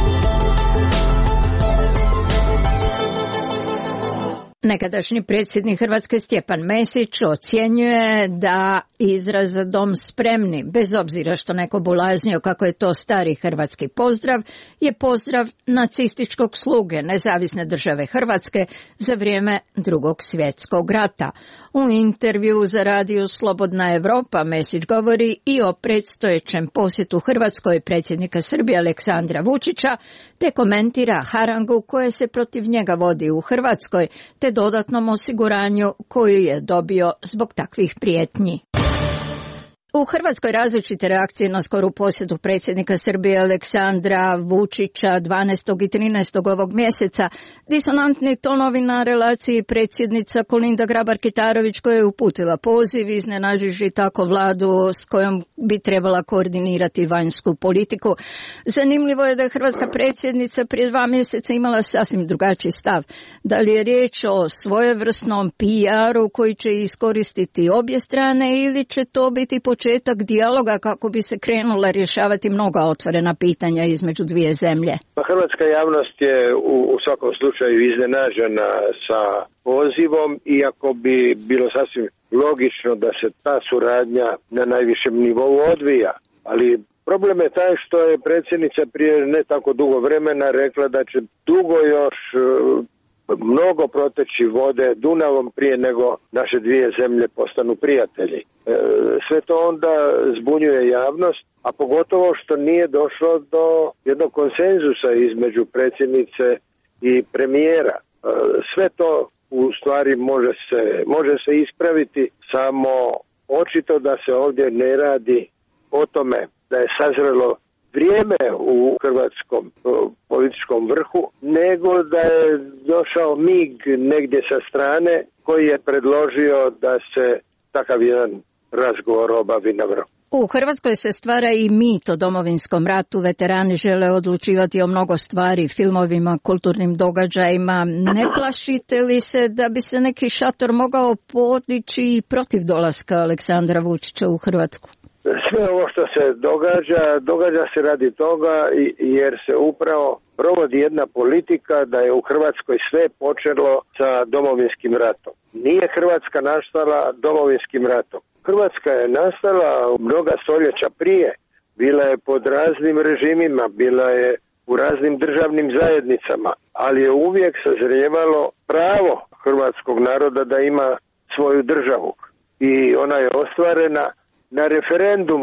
Nekadašnji predsjednik Hrvatske Stjepan Mesić ocjenjuje da izraz "Za dom spremni", bez obzira što neko bulaznio kako je to stari hrvatski pozdrav, je pozdrav nacističkog sluge Nezavisne države Hrvatske za vrijeme Drugog svjetskog rata. U intervju za Radio Slobodna Evropa Mesić govori i o predstojećem posjetu Hrvatskoj predsjednika Srbije Aleksandra Vučića, te komentira harangu koja se protiv njega vodi u Hrvatskoj, te dodatnom osiguranju koju je dobio zbog takvih prijetnji. U Hrvatskoj različite reakcije na skoru posjetu predsjednika Srbije Aleksandra Vučića dvanaestog i trinaestog ovog mjeseca, disonantni tonovi na relaciji predsjednica Kolinda Grabar-Kitarović koja je uputila poziv, iznenađujući tako vladu s kojom bi trebala koordinirati vanjsku politiku. Zanimljivo je da je hrvatska predsjednica prije dva mjeseca imala sasvim drugačiji stav. Da li je riječ o svojevrsnom P R-u koji će iskoristiti obje strane ili će to biti početak dijaloga kako bi se krenula rješavati mnoga otvorena pitanja između dvije zemlje? Hrvatska javnost je u, u svakom slučaju iznenađena sa pozivom, iako bi bilo sasvim logično da se ta suradnja na najvišem nivou odvija. Ali problem je taj što je predsjednica prije ne tako dugo vremena rekla da će dugo još mnogo proteći vode Dunavom prije nego naše dvije zemlje postanu prijatelji. Sve to onda zbunjuje javnost, a pogotovo što nije došlo do jednog konsenzusa između predsjednice i premijera. Sve to u stvari može se, može se ispraviti, samo očito da se ovdje ne radi o tome da je sazrelo vrijeme u hrvatskom političkom vrhu, nego da je došao mig negdje sa strane koji je predložio da se takav jedan razgovor obavi na vrhu. U Hrvatskoj se stvara i mit o Domovinskom ratu. Veterani žele odlučivati o mnogo stvari, filmovima, kulturnim događajima. Ne plašite li se da bi se neki šator mogao podići protiv dolaska Aleksandra Vučića u Hrvatsku? Sve ovo što se događa, događa se radi toga jer se upravo provodi jedna politika da je u Hrvatskoj sve počelo sa Domovinskim ratom. Nije Hrvatska nastala Domovinskim ratom. Hrvatska je nastala mnoga stoljeća prije. Bila je pod raznim režimima, bila je u raznim državnim zajednicama, ali je uvijek sazrijevalo pravo hrvatskog naroda da ima svoju državu. I ona je ostvarena na referendumu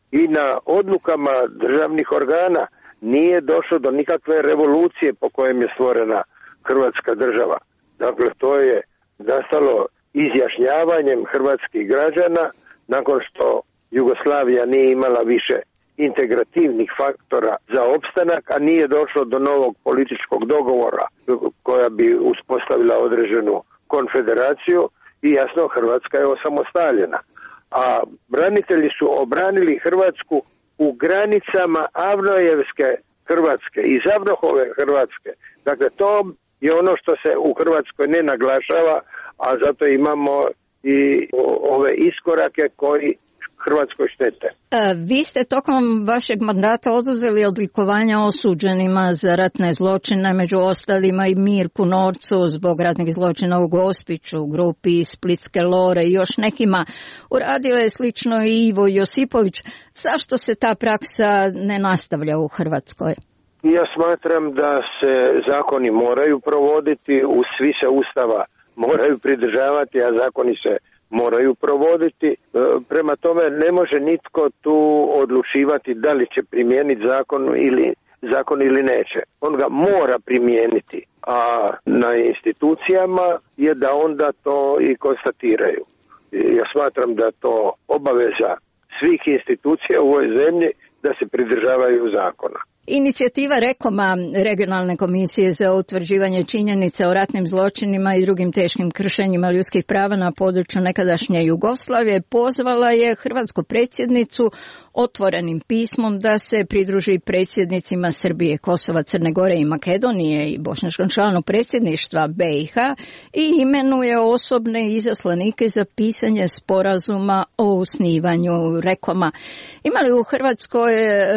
i na odlukama državnih organa nije došlo do nikakve revolucije po kojem je stvorena Hrvatska država. Dakle, to je nastalo izjašnjavanjem hrvatskih građana nakon što Jugoslavija nije imala više integrativnih faktora za opstanak, a nije došlo do novog političkog dogovora koja bi uspostavila određenu konfederaciju i jasno Hrvatska je osamostaljena. A branitelji su obranili Hrvatsku u granicama Avnojevske Hrvatske, iz Avnohove Hrvatske. Dakle, to je ono što se u Hrvatskoj ne naglašava, a zato imamo i ove iskorake koji Hrvatskoj štete. E, vi ste tokom vašeg mandata oduzeli odlikovanja osuđenima za ratne zločine, među ostalima i Mirku Norcu zbog ratnih zločina u Gospiću, grupi Splitske Lore i još nekima. Uradio je slično i Ivo Josipović. Zašto se ta praksa ne nastavlja u Hrvatskoj? Ja smatram da se zakoni moraju provoditi, u svi se Ustava moraju pridržavati, a zakoni se moraju provoditi. Prema tome ne može nitko tu odlučivati da li će primijeniti zakon ili, zakon ili neće. On ga mora primijeniti, a na institucijama je da onda to i konstatiraju. Ja smatram da to obaveza svih institucija u ovoj zemlji da se pridržavaju zakona. Inicijativa Rekoma, Regionalne komisije za utvrđivanje činjenica o ratnim zločinima i drugim teškim kršenjima ljudskih prava na području nekadašnje Jugoslavije, pozvala je hrvatsku predsjednicu otvorenim pismom da se pridruži predsjednicima Srbije, Kosova, Crne Gore i Makedonije i bošnjačkom članu predsjedništva B i H i imenuje osobne izaslanike za pisanje sporazuma o osnivanju Rekoma. Ima li u Hrvatskoj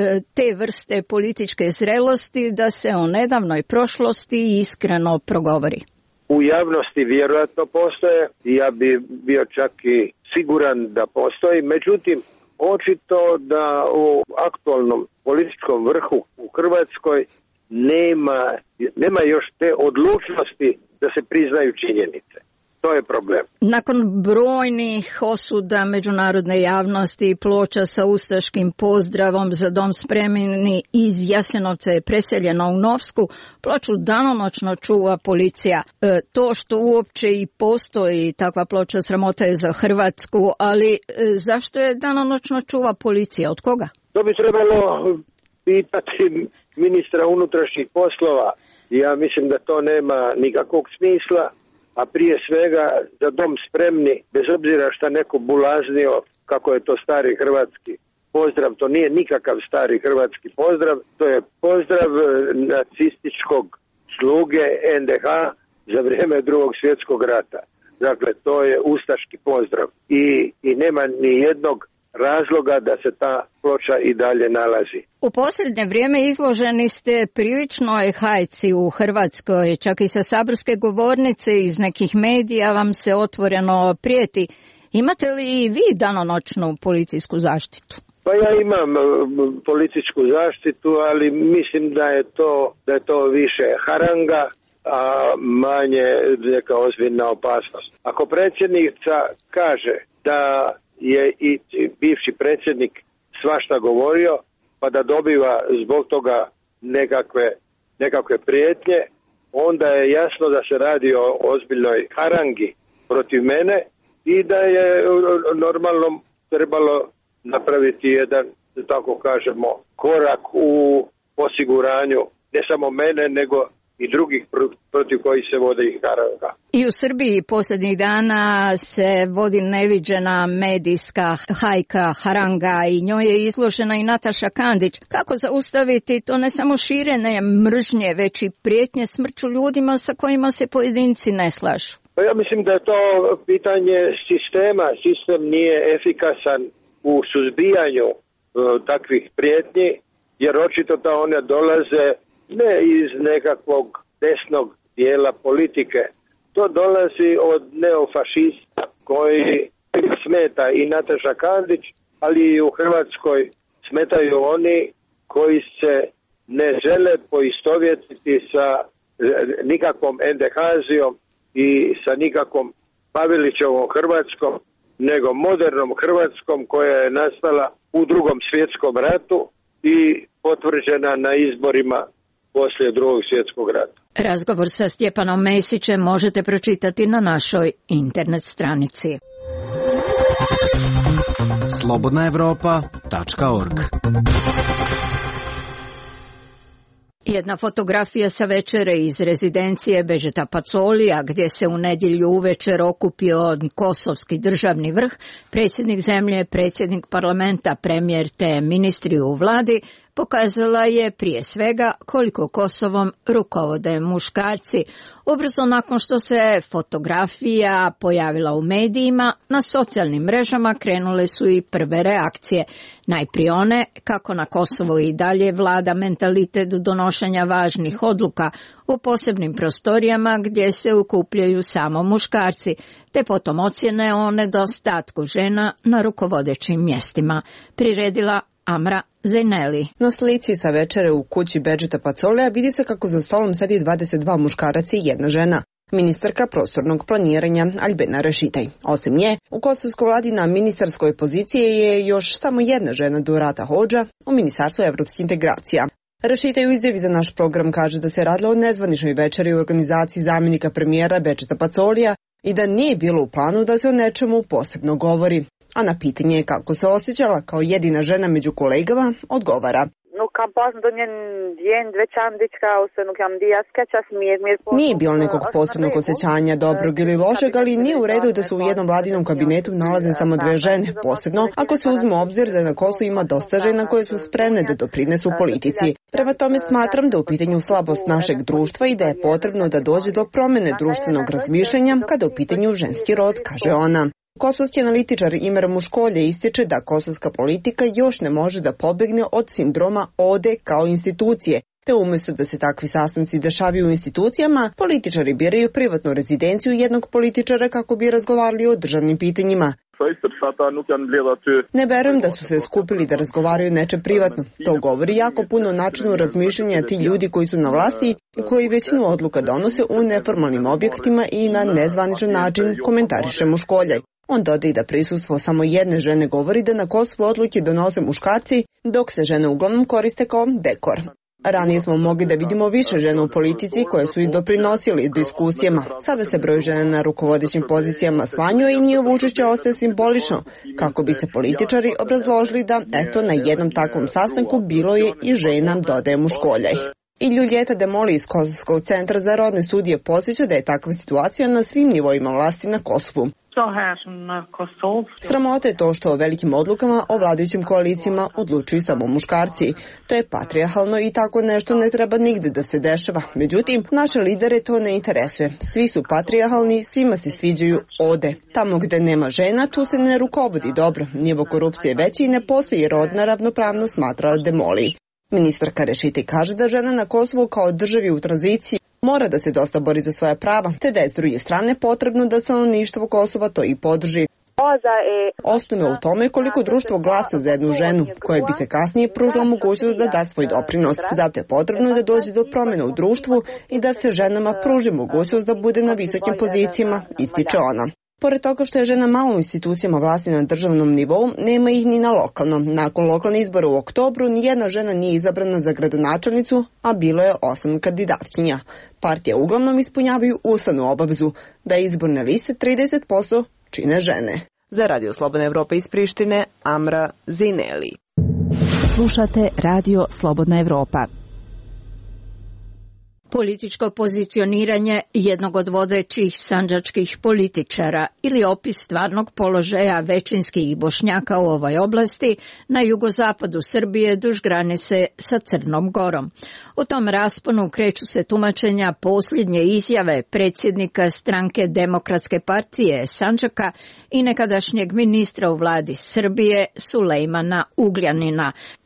te vrste političke zrelosti da se o nedavnoj prošlosti iskreno progovori? U javnosti vjerojatno postoje, ja bi bio čak i siguran da postoji, međutim očito da u aktualnom političkom vrhu u Hrvatskoj nema, nema još te odlučnosti da se priznaju činjenice. To je problem. Nakon brojnih osuda međunarodne javnosti i ploča sa ustaškim pozdravom Za dom spremni iz Jasenovca je preseljena u Novsku, ploču danonoćno čuva policija. E, to što uopće i postoji takva ploča sramota je za Hrvatsku, ali e, zašto je danonoćno čuva policija? Od koga? To bi trebalo pitati ministra unutrašnjih poslova. Ja mislim da to nema nikakvog smisla. A prije svega Za dom spremni, bez obzira šta neko bulaznio kako je to stari hrvatski pozdrav, to nije nikakav stari hrvatski pozdrav, to je pozdrav nacističkog sluge en de ha za vrijeme Drugog svjetskog rata. Dakle, to je ustaški pozdrav i, i nema ni jednog razloga da se ta ploča i dalje nalazi. U posljednje vrijeme izloženi ste priličnoj hajci u Hrvatskoj, čak i sa saborske govornice iz nekih medija vam se otvoreno prijeti. Imate li vi danonoćnu policijsku zaštitu? Pa ja imam policijsku zaštitu, ali mislim da je to, da je to više haranga, a manje neka ozbiljna opasnost. Ako predsjednica kaže da je i bivši predsjednik svašta govorio, pa da dobiva zbog toga nekakve, nekakve prijetnje, onda je jasno da se radi o ozbiljnoj harangi protiv mene i da je normalno trebalo napraviti jedan, da tako kažemo, korak u osiguranju ne samo mene, nego i drugih protiv kojih se vode i haranga. I u Srbiji posljednjih dana se vodi neviđena medijska hajka, haranga i njoj je izložena i Nataša Kandić. Kako zaustaviti to ne samo širenje mržnje, već i prijetnje smrću ljudima sa kojima se pojedinci ne slažu? Pa ja mislim da je to pitanje sistema. Sistem nije efikasan u suzbijanju uh, takvih prijetnji, jer očito da one dolaze ne iz nekakvog desnog dijela politike. To dolazi od neofašista koji smeta i Nataša Kandić, ali i u Hrvatskoj smetaju oni koji se ne žele poistovjetiti sa nikakvom endehazijom i sa nikakvom Pavelićevom Hrvatskom, nego modernom Hrvatskom koja je nastala u Drugom svjetskom ratu i potvrđena na izborima poslije Drugog svjetskog rata. Razgovor sa Stjepanom Mesićem možete pročitati na našoj internet stranici. slobodna evropa tačka org. Jedna fotografija sa večere iz rezidencije Bedžeta Pacolija, gdje se u nedjelju uvečer okupio kosovski državni vrh, predsjednik zemlje, predsjednik parlamenta, premijer te ministri u vladi, pokazala je prije svega koliko Kosovom rukovode muškarci. Ubrzo nakon što se fotografija pojavila u medijima, na socijalnim mrežama krenule su i prve reakcije. Najprije one kako na Kosovu i dalje vlada mentalitet donošenja važnih odluka u posebnim prostorijama gdje se okupljaju samo muškarci, te potom ocjene o nedostatku žena na rukovodećim mjestima. Priredila Amra Zeneli. Na slici sa večere u kući Bedžeta Pacolija vidi se kako za stolom sedi dvadeset dva muškaraca i jedna žena. Ministarka prostornog planiranja Albena Rešitaj. Osim nje, u kosovskoj vladi na ministarskoj poziciji je još samo jedna žena, Durata Hodža, u Ministarstvu evropskih integracija. Rešitaj u izjavi za naš program kaže da se radilo o nezvaničnoj večeri u organizaciji zamjenika premijera Bedžeta Pacolija i da nije bilo u planu da se o nečemu posebno govori. A na pitanje kako se osjećala kao jedina žena među kolegama, odgovara. Nije bilo nekog posebnog osjećanja, dobrog ili lošeg, ali nije u redu da se u jednom vladinom kabinetu nalaze samo dve žene, posebno ako se uzme obzir da na Kosovu ima dosta žena koje su spremne da doprinesu politici. Prema tome smatram da u pitanju slabost našeg društva i da je potrebno da dođe do promjene društvenog razmišljanja kada u pitanju ženski rod, kaže ona. Kosovski analitičar Imer Muškolje ističe da kosovska politika još ne može da pobegne od sindroma ode kao institucije, te umjesto da se takvi sastanci dešavaju u institucijama, političari biraju privatnu rezidenciju jednog političara kako bi razgovarali o državnim pitanjima. Ne verujem da su se skupili da razgovaraju nečem privatno. To govori jako puno o načinu razmišljanja ti ljudi koji su na vlasti i koji većinu odluka donose u neformalnim objektima i na nezvaničan način, komentariše Muškoljaj. On dodaje da prisustvo samo jedne žene govori da na Kosovu odluke donose muškarci, dok se žene uglavnom koriste kao dekor. Ranije smo mogli da vidimo više žena u politici koje su i doprinosili diskusijama. Sada se broj žena na rukovodećim pozicijama smanjuje i njihovo učešće ostaje simbolično, kako bi se političari obrazložili da, eto, na jednom takvom sastanku bilo je i žena, dodaje Muškoljaj. I Ljuljeta Demoli iz Kosovskog centra za rodne studije podsjeća da je takva situacija na svim nivoima vlasti na Kosovu. Sramota je to što o velikim odlukama o vladajućim koalicijama odlučuju samo muškarci. To je patrijarhalno i tako nešto ne treba nigde da se dešava. Međutim, naše lidere to ne interesuje. Svi su patrijarhalni, svima se sviđaju ode. Tamo gde nema žena, tu se ne rukovodi dobro. Nivo korupcije je veći i ne postoji rodna ravnopravnost, smatra Demoli. Ministarka Rešiti kaže da žena na Kosovu kao državi u tranziciji mora da se dosta bori za svoja prava, te da je s druge strane potrebno da stanovništvo Kosova to i podrži. Osnova u tome koliko društvo glasa za jednu ženu, koja bi se kasnije pružila mogućnost da da svoj doprinos. Zato je potrebno da dođe do promjena u društvu i da se ženama pruži mogućnost da bude na visokim pozicijama, ističe ona. Pored toga što je žena malo u institucijama vlasti na državnom nivou, nema ih ni na lokalnom. Nakon lokalnih izbora u oktobru, nijedna žena nije izabrana za gradonačelnicu, a bilo je osam kandidatkinja. Partije uglavnom ispunjavaju ustavnu obavezu da izborne liste trideset posto čine žene. Za Radio Slobodna Evropa iz Prištine, Amra Zineli. Slušate Radio Slobodna Evropa. Političko pozicioniranje jednog od vodećih sandžačkih političara ili opis stvarnog položaja većinskih Bošnjaka u ovoj oblasti na jugozapadu Srbije duž granice sa Crnom Gorom. U tom rasponu kreću se tumačenja posljednje izjave predsjednika stranke Demokratske partije Sandžaka i nekadašnjeg ministra u vladi Srbije Sulejmana Ugljanina.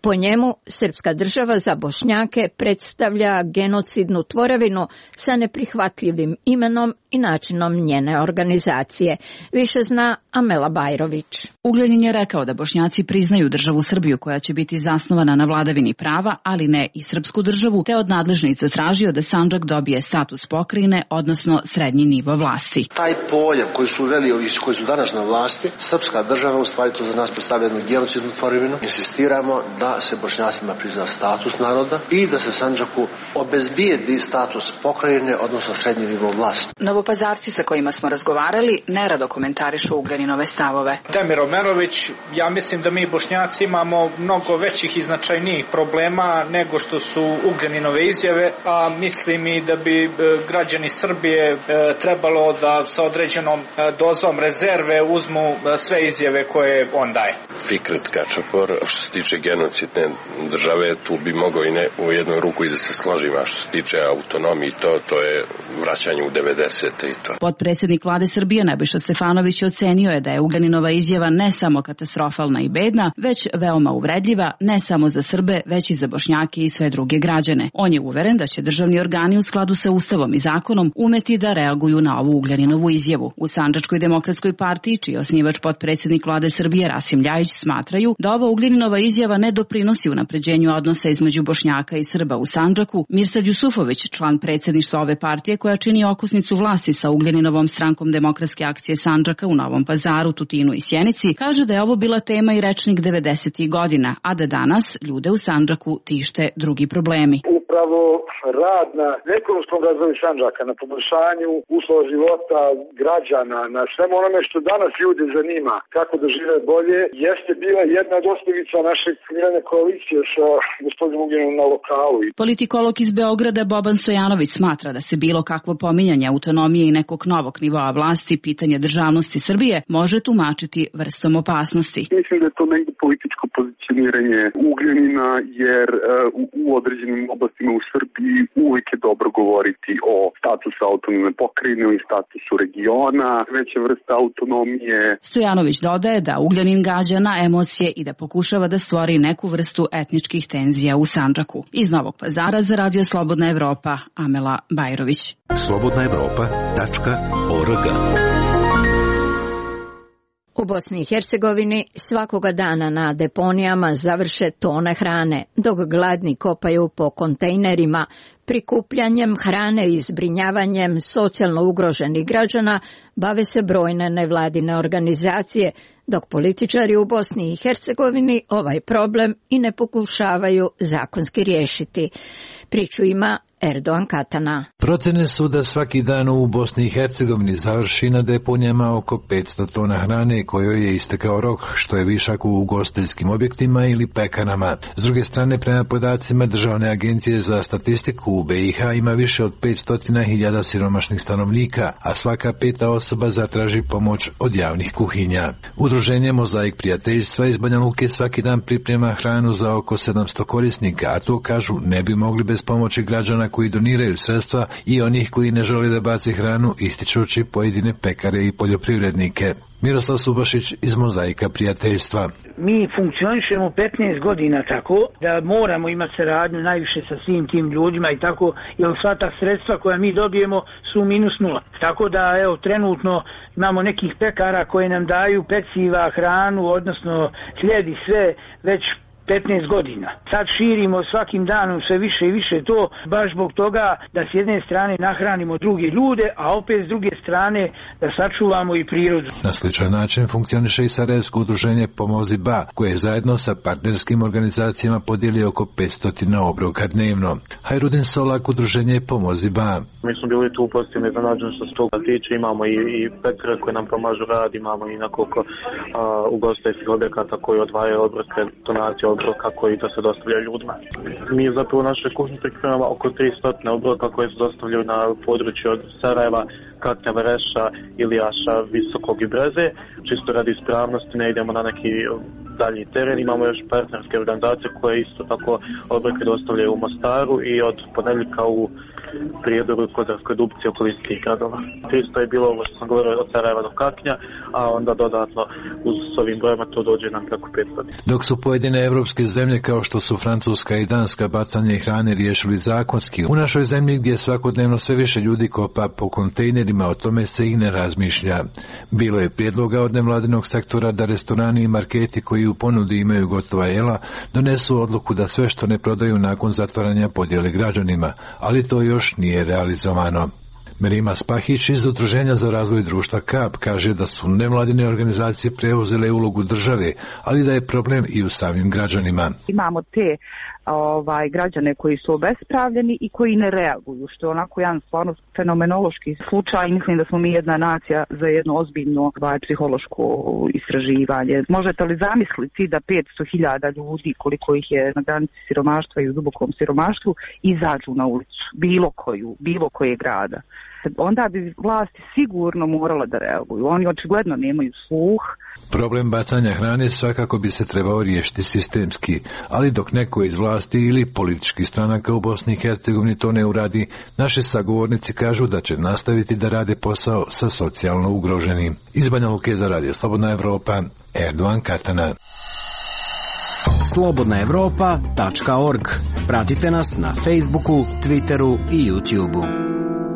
Po njemu, srpska država za Bošnjake predstavlja genocidnu tvorevinu sa neprihvatljivim imenom i načinom njene organizacije. Više zna Amela Bajrović. Ugljanin je rekao da Bošnjaci priznaju državu Srbiju koja će biti zasnovana na vladavini prava, ali ne i srpsku državu, te od nadležnih zatražio da Sandžak dobije status pokrajine, odnosno srednji nivo vlasti. Taj pojam koji su uveli ovi koji su danas na vlasti, srpska država u stvari to za nas predstavlja jednu genocidnu tvorevinu. Insistiramo da se Bošnjacima prizna status naroda i da se Sandžaku obezbijedi status pokrajine, odnosno srednji nivo vlasti. Novopazarci sa kojima smo razgovarali nerado komentarišu Ugljaninove stavove. Damir Omerović, ja mislim da mi Bošnjaci imamo mnogo većih i značajnijih problema nego što su Ugljaninove izjave, a mislim i da bi građani Srbije trebalo da sa određenom dozom rezerve uzmu sve izjave koje on daje. Fikret Kačapor, što se tiče genocidne države, tu bi mogao i ne u jednu ruku i da se složim, a što se tiče autonomije, to, to je vraćanje u devedesete i to. Potpredsjednik vlade Srbije Nebojša Stefanović ocenio je da je Ugljaninova izjava ne samo katastrofalna i bedna, već veoma uvredljiva, ne samo za Srbe, već i za Bošnjake i sve druge građane. On je uveren da će državni organi u skladu sa Ustavom i zakonom umeti da reaguju na ovu Ugljaninovu izjavu. U Sandžačkoj demokratskoj partiji, čiji osnivač potpredsjednik vlade Srbije Rasim Ljajić, smatraju da ova Ugljaninova izjava ne doprinosi unapređenju odnosa između Bošnjaka i Srba u Sandžaku. Mirsad Jusufović, član predsjedništva ove partije koja čini okosnicu vlasti sa Ugljaninovom strankom Demokratske akcije Sandžaka u Novom Pazaru, Tutinu i Sjenici, kaže da je ovo bila tema i rečnik devedesetih godina, a da danas ljude u Sandžaku tište drugi problemi. Upravo rad na ekonomskom razvoju Sandžaka, na poboljšanju uslova života građana, na svemu onome što danas ljude zanima, kako da žive bolje, jeste bila jedna od osnovica naše mirne koalicije sa gospodinom Ugljanom na lokalu. Politikolog iz Beograda Boban Stojanović smatra da se bilo kakvo pominjanje autonomije i nekog novog nivoa vlasti, pitanje državnosti Srbije, može tumačiti vrstom opasnosti. Mislim da je to negdje političko pozicioniranje Ugljanina, jer uh, u, u određenim oblastima u Srbiji uvijek je dobro govoriti o statusu autonomne pokrajine i statusu regiona, veća vrsta autonomije. Stojanović dodaje da Ugljanin gađa na emocije i da pokušava da stvori neku vrstu etničkih tenzija u Sandžaku. Iz Novog Pazara za Radio Slobodna Evropa, Amela Bajrović. slobodna evropa tačka org. U Bosni i Hercegovini svakoga dana na deponijama završe tone hrane, dok gladni kopaju po kontejnerima. Prikupljanjem hrane i zbrinjavanjem socijalno ugroženih građana bave se brojne nevladine organizacije, dok političari u Bosni i Hercegovini ovaj problem i ne pokušavaju zakonski riješiti. Priču ima Erdogan Katana. Procene su da svaki dan u Bosni i Hercegovini završi na deponijama oko petsto tona hrane kojoj je istekao rok, što je višak u ugostiteljskim objektima ili pekarama. S druge strane, prema podacima Državne agencije za statistiku, u B i H ima više od petsto hiljada siromašnih stanovnika, a svaka peta osoba zatraži pomoć od javnih kuhinja. Udruženje Mozaik prijateljstva iz Banja Luke svaki dan priprema hranu za oko sedamsto korisnika, a to, kažu, ne bi mogli bez pomoći građana koji doniraju sredstva i onih koji ne žele da baci hranu, ističući pojedine pekare i poljoprivrednike. Miroslav Subašić iz Mozaika prijateljstva. Mi funkcionišemo petnaest godina tako da moramo imati saradnju najviše sa svim tim ljudima i tako, jer sva ta sredstva koja mi dobijemo su minus nula. Tako da evo trenutno imamo nekih pekara koje nam daju peciva, hranu, odnosno slijedi sve već petnaest godina. Sad širimo svakim danom sve više i više to, baš zbog toga da s jedne strane nahranimo druge ljude, a opet s druge strane da sačuvamo i prirodu. Na sličan način funkcioniše i Sarajevsko udruženje Pomozi Ba, koje je zajedno sa partnerskim organizacijama podijeli oko petsto obroka dnevno. Hajrudin Solak, udruženje Pomozi Ba. Mi smo bili tu pozitivno iznenađeni što se toga tiče, imamo i, i pekare koje nam pomažu rad, imamo i nekoliko ugostiteljskih objekata koji odvajaju obroke, donacije obroka koji to se dostavljaju ljudima. Mi zapravo u našoj kuhinji pripremamo oko tristo obroka koje se dostavljaju na području od Sarajeva, Katnjava, Reša, Ilijaša, Visokog i Breze. Čisto radi ispravnosti ne idemo na neki dalji teren. Imamo još partnerske organizacije koje isto tako obroke dostavljaju u Mostaru i od ponedjeljka u Prijedoru, Kozarskoj Dubci, okoličkih gradova. tristo je bilo ovo što sam govorio od Sarajeva do Kaknja, a onda dodatno uz s ovim brojima to dođe nam preko petsto. Dok su pojedine evropske zemlje kao što su Francuska i Danska bacanje hrane riješili zakonski, u našoj zemlji gdje svakodnevno sve više ljudi kopa po kontejnerima, o tome se i ne razmišlja. Bilo je prijedloga od nevladinog sektora da restorani i marketi koji u ponudi imaju gotova jela donesu odluku da sve što ne prodaju nakon zatvaranja podijele građanima, ali to još nije realizovano. Merima Spahić iz Udruženja za razvoj društva Kap kaže da su nevladine organizacije preuzele ulogu države, ali da je problem i u samim građanima. Imamo te ovaj, građane koji su obespravljeni i koji ne reaguju, što je onako jedan stvarno fenomenološki slučaj. Mislim da smo mi jedna nacija za jedno ozbiljno ovaj, psihološko istraživanje. Možete li zamisliti da petsto hiljada ljudi, koliko ih je na granici siromaštva i u dubokom siromaštvu, izađu na ulicu, bilo koju, bilo koje grada? Onda bi vlasti sigurno morala da reaguju. Oni očigledno nemaju sluh. Problem bacanja hrane svakako bi se trebao riješiti sistemski, ali dok neko iz vlasti ili političkih stranaka u Bosni i Hercegovini to ne uradi, naši sagovornici kažu da će nastaviti da rade posao sa socijalno ugroženim. Iz Banja Luke za radio Slobodna Evropa, Erdovan Katana. slobodna evropa tačka org. Pratite nas na Facebooku, Twitteru i YouTubeu.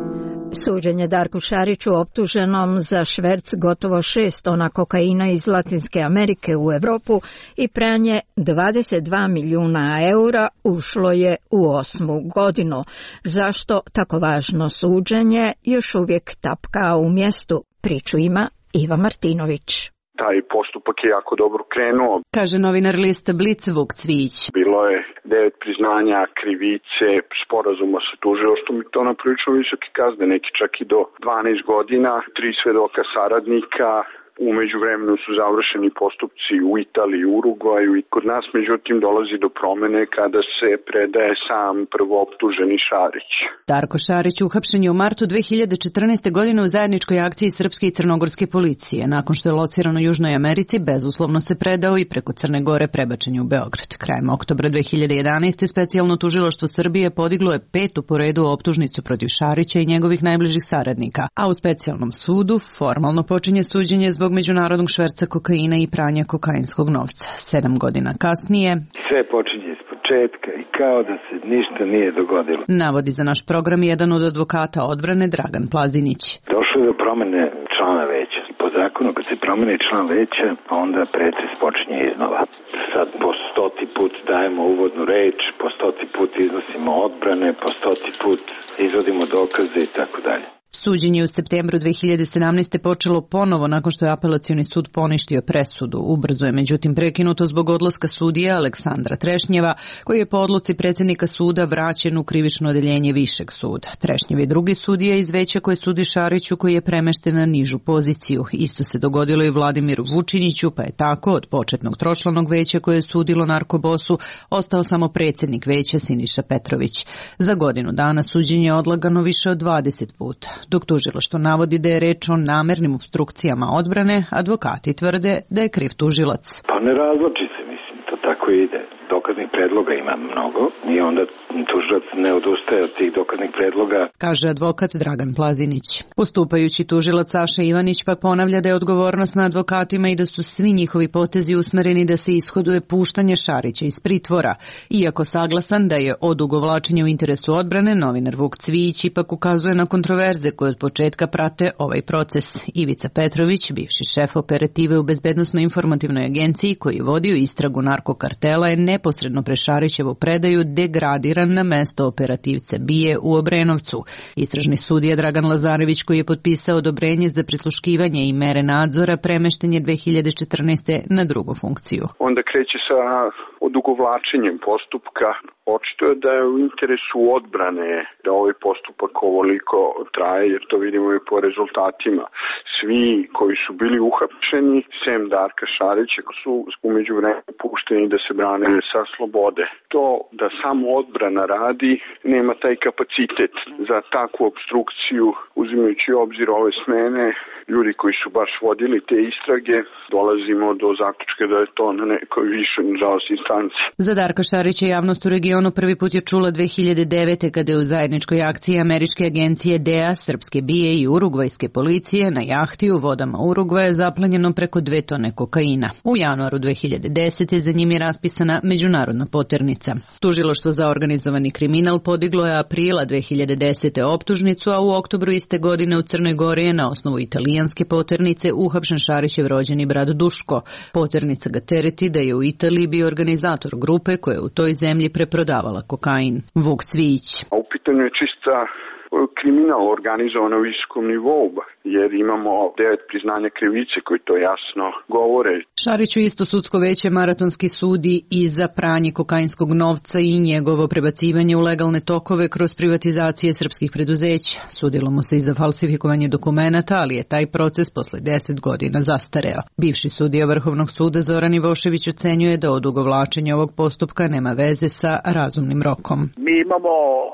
Suđenje Darku Šariću, optuženom za šverc gotovo šest tona kokaina iz Latinske Amerike u Evropu i pranje dvadeset dva milijuna eura, ušlo je u osmu godinu. Zašto tako važno suđenje još uvijek tapka u mjestu? Priču ima Iva Martinović. Taj postupak je jako dobro krenuo, kaže novinar lista Blic Vuk Cvijić. Bilo je devet priznanja krivice, sporazuma sa tužilaštvom i to na prilično visoke kazne, neki čak i do dvanaest godina, tri svedoka saradnika. U međuvremenu su završeni postupci u Italiji i Urugvaju i kod nas međutim dolazi do promene kada se predaje sam prvooptuženi Šarić. Darko Šarić uhapšen je u martu dve hiljade četrnaeste. godine u zajedničkoj akciji srpske i crnogorske policije. Nakon što je lociran u Južnoj Americi, bezuslovno se predao i preko Crne Gore prebačen je u Beograd. Krajem oktobra dve hiljade jedanaeste. specijalno tužilaštvo Srbije podiglo je petu po redu optužnicu protiv Šarića i njegovih najbližih saradnika, a u specijalnom sudu formalno počinje suđenje zbog međunarodnog šverca kokaina i pranja kokainskog novca. Sedam godina kasnije sve počinje iz početka i kao da se ništa nije dogodilo. Navodi za naš program jedan od advokata odbrane Dragan Plazinić. Došlo je do promene člana veća. Po zakonu kad se promeni član veća, onda pretres počinje iznova. Sad po stoti put dajemo uvodnu reč, po stoti put iznosimo odbrane, po stoti put izvodimo dokaze i tako dalje. Suđenje u septembru dve hiljade sedamnaeste. počelo ponovo nakon što je apelacioni sud poništio presudu. Ubrzo je međutim prekinuto zbog odlaska sudije Aleksandra Trešnjeva, koji je po odluci predsjednika suda vraćen u krivično odeljenje Višeg suda. Trešnjev je drugi sudija iz veća koje sudi Šariću, koji je premešten na nižu poziciju. Isto se dogodilo i Vladimiru Vučiniću, pa je tako od početnog tročlanog veća koje je sudilo narkobosu ostao samo predsjednik veća Siniša Petrović. Za godinu dana suđenje je odlagano više od dvadeset puta. Dok tužilaštvo navodi da je reč o namernim obstrukcijama odbrane, advokati tvrde da je kriv tužilac. Pa ne razloči se, mislim, to tako ide. Dokaznih predloga ima mnogo i onda tužilac ne odustaje od tih dokaznih predloga, kaže advokat Dragan Plazinić. Postupajući tužilac Saša Ivanić pak ponavlja da je odgovornost na advokatima i da su svi njihovi potezi usmereni da se ishoduje puštanje Šarića iz pritvora. Iako saglasan da je odugovlačenje u interesu odbrane, novinar Vuk Cvijić ipak ukazuje na kontroverze koje od početka prate ovaj proces. Ivica Petrović, bivši šef operative u Bezbednosno-informativnoj agenciji koji je vodio istragu narkokartela, je neposredno pre Šarićevu predaju degradiran na mesto operativca Bije u Obrenovcu. Istražni sudija Dragan Lazarević, koji je potpisao odobrenje za prisluškivanje i mere nadzora, premešten je dve hiljade četrnaeste. na drugu funkciju. Onda kreće sa odugovlačenjem postupka. Očito je da je u interesu odbrane da ovaj postupak ovoliko traje, jer to vidimo i po rezultatima. Svi koji su bili uhapšeni, sem Darka Šarića, su umeđu vremenu pušteni da se brane sa slobode. To da samo odbrana radi nema taj kapacitet za takvu obstrukciju, uzimajući u obzir ove smene, ljudi koji su baš vodili te istrage, dolazimo do zaključka da je to na nekoj višoj, nažalost, instanci. Za Darka Šarića javnost u regionu prvi put je čula dve hiljade devete kada je u zajedničkoj akciji američke agencije D E A, srpske B I A i urugvajske policije na jahti u vodama Urugvaja zaplenjeno preko dve tone kokaina. U januaru dve hiljade desete za njim je raspisana međunarodna poternica. Tužilaštvo za organizovani kriminal podiglo je aprila dve hiljade desete optužnicu, a u oktobru iste godine u Crnoj Gori je na osnovu italijanske poternice uhapšen Šarićev rođeni brat Duško. Poternica ga tereti da je u Italiji bio organizator grupe koja je u toj zemlji preprodavala kokain. Vuk Svijić. U pitanju je čista kriminal organizovan na visokom nivou, jer imamo devet priznanja krivice koji to jasno govore. Šariću isto sudsko veće maratonski sudi i za pranje kokainskog novca i njegovo prebacivanje u legalne tokove kroz privatizacije srpskih preduzeća. Sudilo mu se i za falsifikovanje dokumenata, ali je taj proces posle deset godina zastareo. Bivši sudija Vrhovnog suda Zoran Ivošević ocenjuje da odugovlačenje ovog postupka nema veze sa razumnim rokom. Mi imamo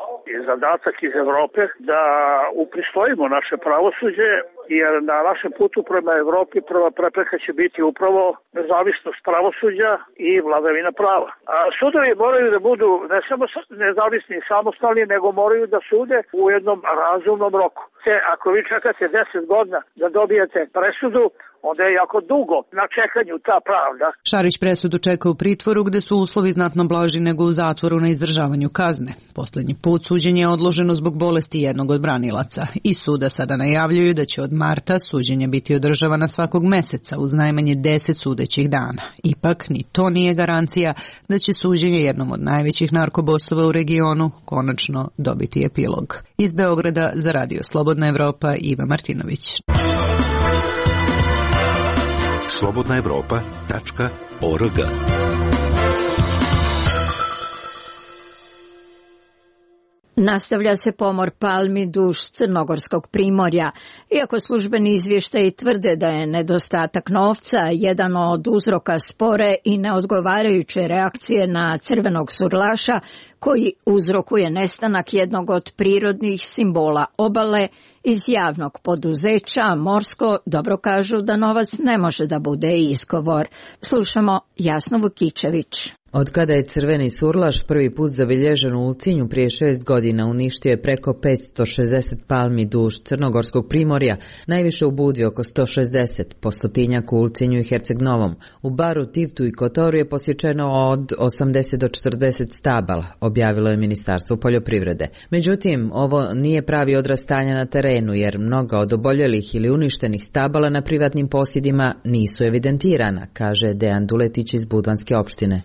zadatak iz Evrope da upristojimo naše pravosuđe, jer na našem putu prema Evropi prva prepreka će biti upravo nezavisnost pravosuđa i vladavina prava. A sudovi moraju da budu ne samo nezavisni i samostalni, nego moraju da sude u jednom razumnom roku. Te ako vi čekate deset godina da dobijete presudu, onda je jako dugo na čekanju ta pravda. Šarić presudu čeka u pritvoru gde su uslovi znatno blaži nego u zatvoru na izdržavanju kazne. Poslednji put suđenje je odloženo zbog bolesti jednog od branilaca. I suda sada najavljuju da će od marta suđenje biti održavana svakog meseca uz najmanje deset sudećih dana. Ipak ni to nije garancija da će suđenje jednom od najvećih narkobosova u regionu konačno dobiti epilog. Iz Beograda za Radio Slobodna Evropa Iva Martinović. slobodna evropa tačka org. Nastavlja se pomor palmi duž Crnogorskog primorja. Iako službeni izvještaji tvrde da je nedostatak novca jedan od uzroka spore i neodgovarajuće reakcije na crvenog surlaša, koji uzrokuje nestanak jednog od prirodnih simbola obale, iz javnog poduzeća Morsko dobro kažu da novac ne može da bude izgovor. Slušamo Jasnu Vukičević. Od kada je crveni surlaš prvi put zabilježen u Ulcinju prije šest godina, uništio je preko petsto šezdeset palmi duž Crnogorskog primorja, najviše u Budvi oko sto šezdeset, po stotinjak u Ulcinju i Herceg Novom. U Baru, Tivtu i Kotoru je posječeno od osamdeset do četrdeset stabala, objavilo je Ministarstvo poljoprivrede. Međutim, ovo nije pravi odraz stanja na terenu, jer mnoga od oboljelih ili uništenih stabala na privatnim posjedima nisu evidentirana, kaže Dejan Duletić iz Budvanske opštine.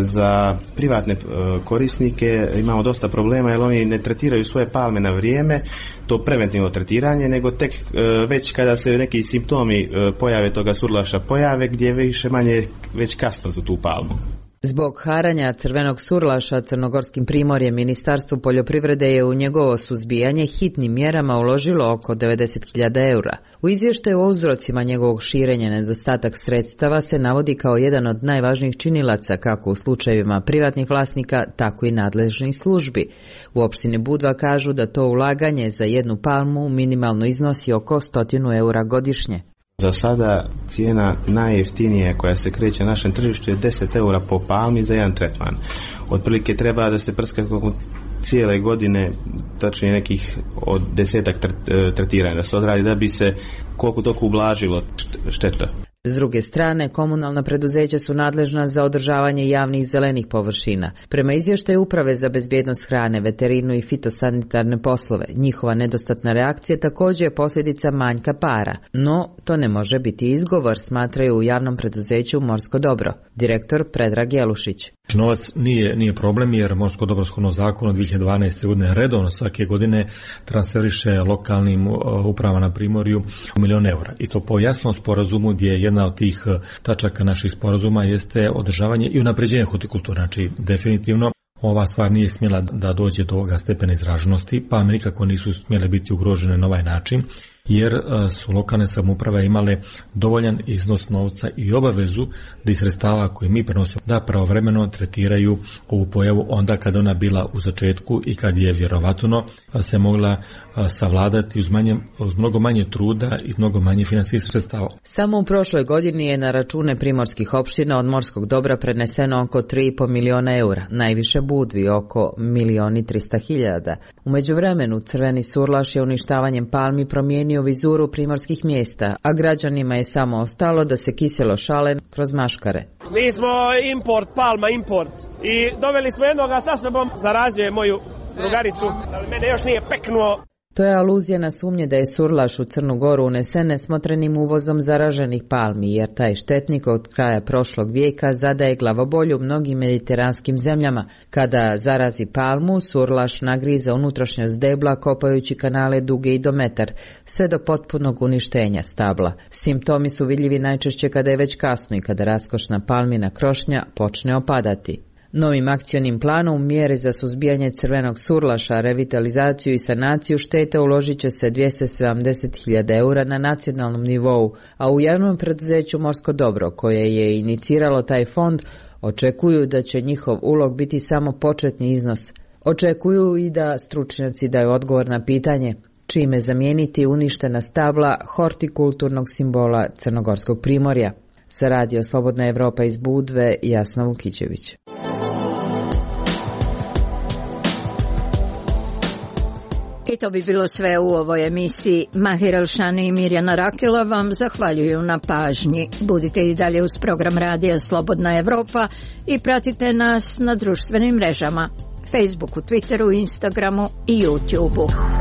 Za privatne korisnike imamo dosta problema jer oni ne tretiraju svoje palme na vrijeme, to preventivno tretiranje, nego tek već kada se neki simptomi pojave toga surlaša pojave, gdje je više manje već kasno za tu palmu. Zbog haranja crvenog surlaša Crnogorskim primorjem, Ministarstvo poljoprivrede je u njegovo suzbijanje hitnim mjerama uložilo oko devedeset hiljada eura. U izvještaju o uzrocima njegovog širenja nedostatak sredstava se navodi kao jedan od najvažnijih činilaca kako u slučajevima privatnih vlasnika, tako i nadležnih službi. U opštini Budva kažu da to ulaganje za jednu palmu minimalno iznosi oko stotinu eura godišnje. Za sada cijena najjeftinija koja se kreće na našem tržištu je deset eura po palmi za jedan tretman. Otprilike treba da se prska cijele godine, tačnije nekih od desetak tretiranja da se odradi da bi se koliko toliko ublažilo šteta. S druge strane, komunalna preduzeća su nadležna za održavanje javnih zelenih površina. Prema izvještaju Uprave za bezbjednost hrane, veterinu i fitosanitarne poslove, njihova nedostatna reakcija također je posljedica manjka para. No, to ne može biti izgovor, smatraju u javnom preduzeću Morsko dobro. Direktor Predrag Jelušić. Novac nije, nije problem jer Morsko dobro shodno zakonu od dvije hiljade dvanaeste. godine redovno svake godine transferiše lokalnim upravama na primorju milion eura. I to po jasnom sporazumu gdje jedna od tih tačaka naših sporazuma jeste održavanje i unapređenje hortikulture. Znači, definitivno ova stvar nije smjela da dođe do ovoga stepena izraženosti, palme nikako nisu smjele biti ugrožene na ovaj način. jer su lokalne samouprave imale dovoljan iznos novca i obavezu da iz sredstava koje mi prenosimo da pravovremeno tretiraju ovu pojavu onda kad ona bila u začetku i kad je vjerovatno se mogla savladati uz, manje, uz mnogo manje truda i mnogo manje finansijskih sredstava. Samo u prošloj godini je na račune primorskih opština od morskog dobra preneseno oko tri i po miliona eura, najviše Budvi oko milion i trista hiljada. U međuvremenu Crveni surlaš je uništavanjem palmi promijenio vizuru primorskih mjesta, a građanima je samo ostalo da se kiselo šale kroz maškare. Mi smo import, palma import i doveli smo jednoga sa sobom, zarazio moju drugaricu, ali mene još nije peknuo. To je aluzija na sumnje da je surlaš u Crnu Goru unesen nesmotrenim uvozom zaraženih palmi, jer taj štetnik od kraja prošlog vijeka zadaje glavobolju mnogim mediteranskim zemljama. Kada zarazi palmu, surlaš nagriza unutrašnjost debla kopajući kanale duge i do metar, sve do potpunog uništenja stabla. Simptomi su vidljivi najčešće kada je već kasno i kada raskošna palmina krošnja počne opadati. Novim akcionim planom mjere za suzbijanje crvenog surlaša, revitalizaciju i sanaciju štete uložit će se dvjesto sedamdeset hiljada eura na nacionalnom nivou, a u javnom preduzeću Morsko dobro, koje je iniciralo taj fond, očekuju da će njihov ulog biti samo početni iznos. Očekuju i da stručnjaci daju odgovor na pitanje čime zamijeniti uništena stabla hortikulturnog simbola Crnogorskog primorja. Za radio Slobodna Evropa iz Budve, Jasna Vukićević. I to bi bilo sve u ovoj emisiji. Mahir Elšani i Mirjana Rakela vam zahvaljuju na pažnji. Budite i dalje uz program radija Slobodna Evropa i pratite nas na društvenim mrežama, Facebooku, Twitteru, Instagramu i YouTubeu.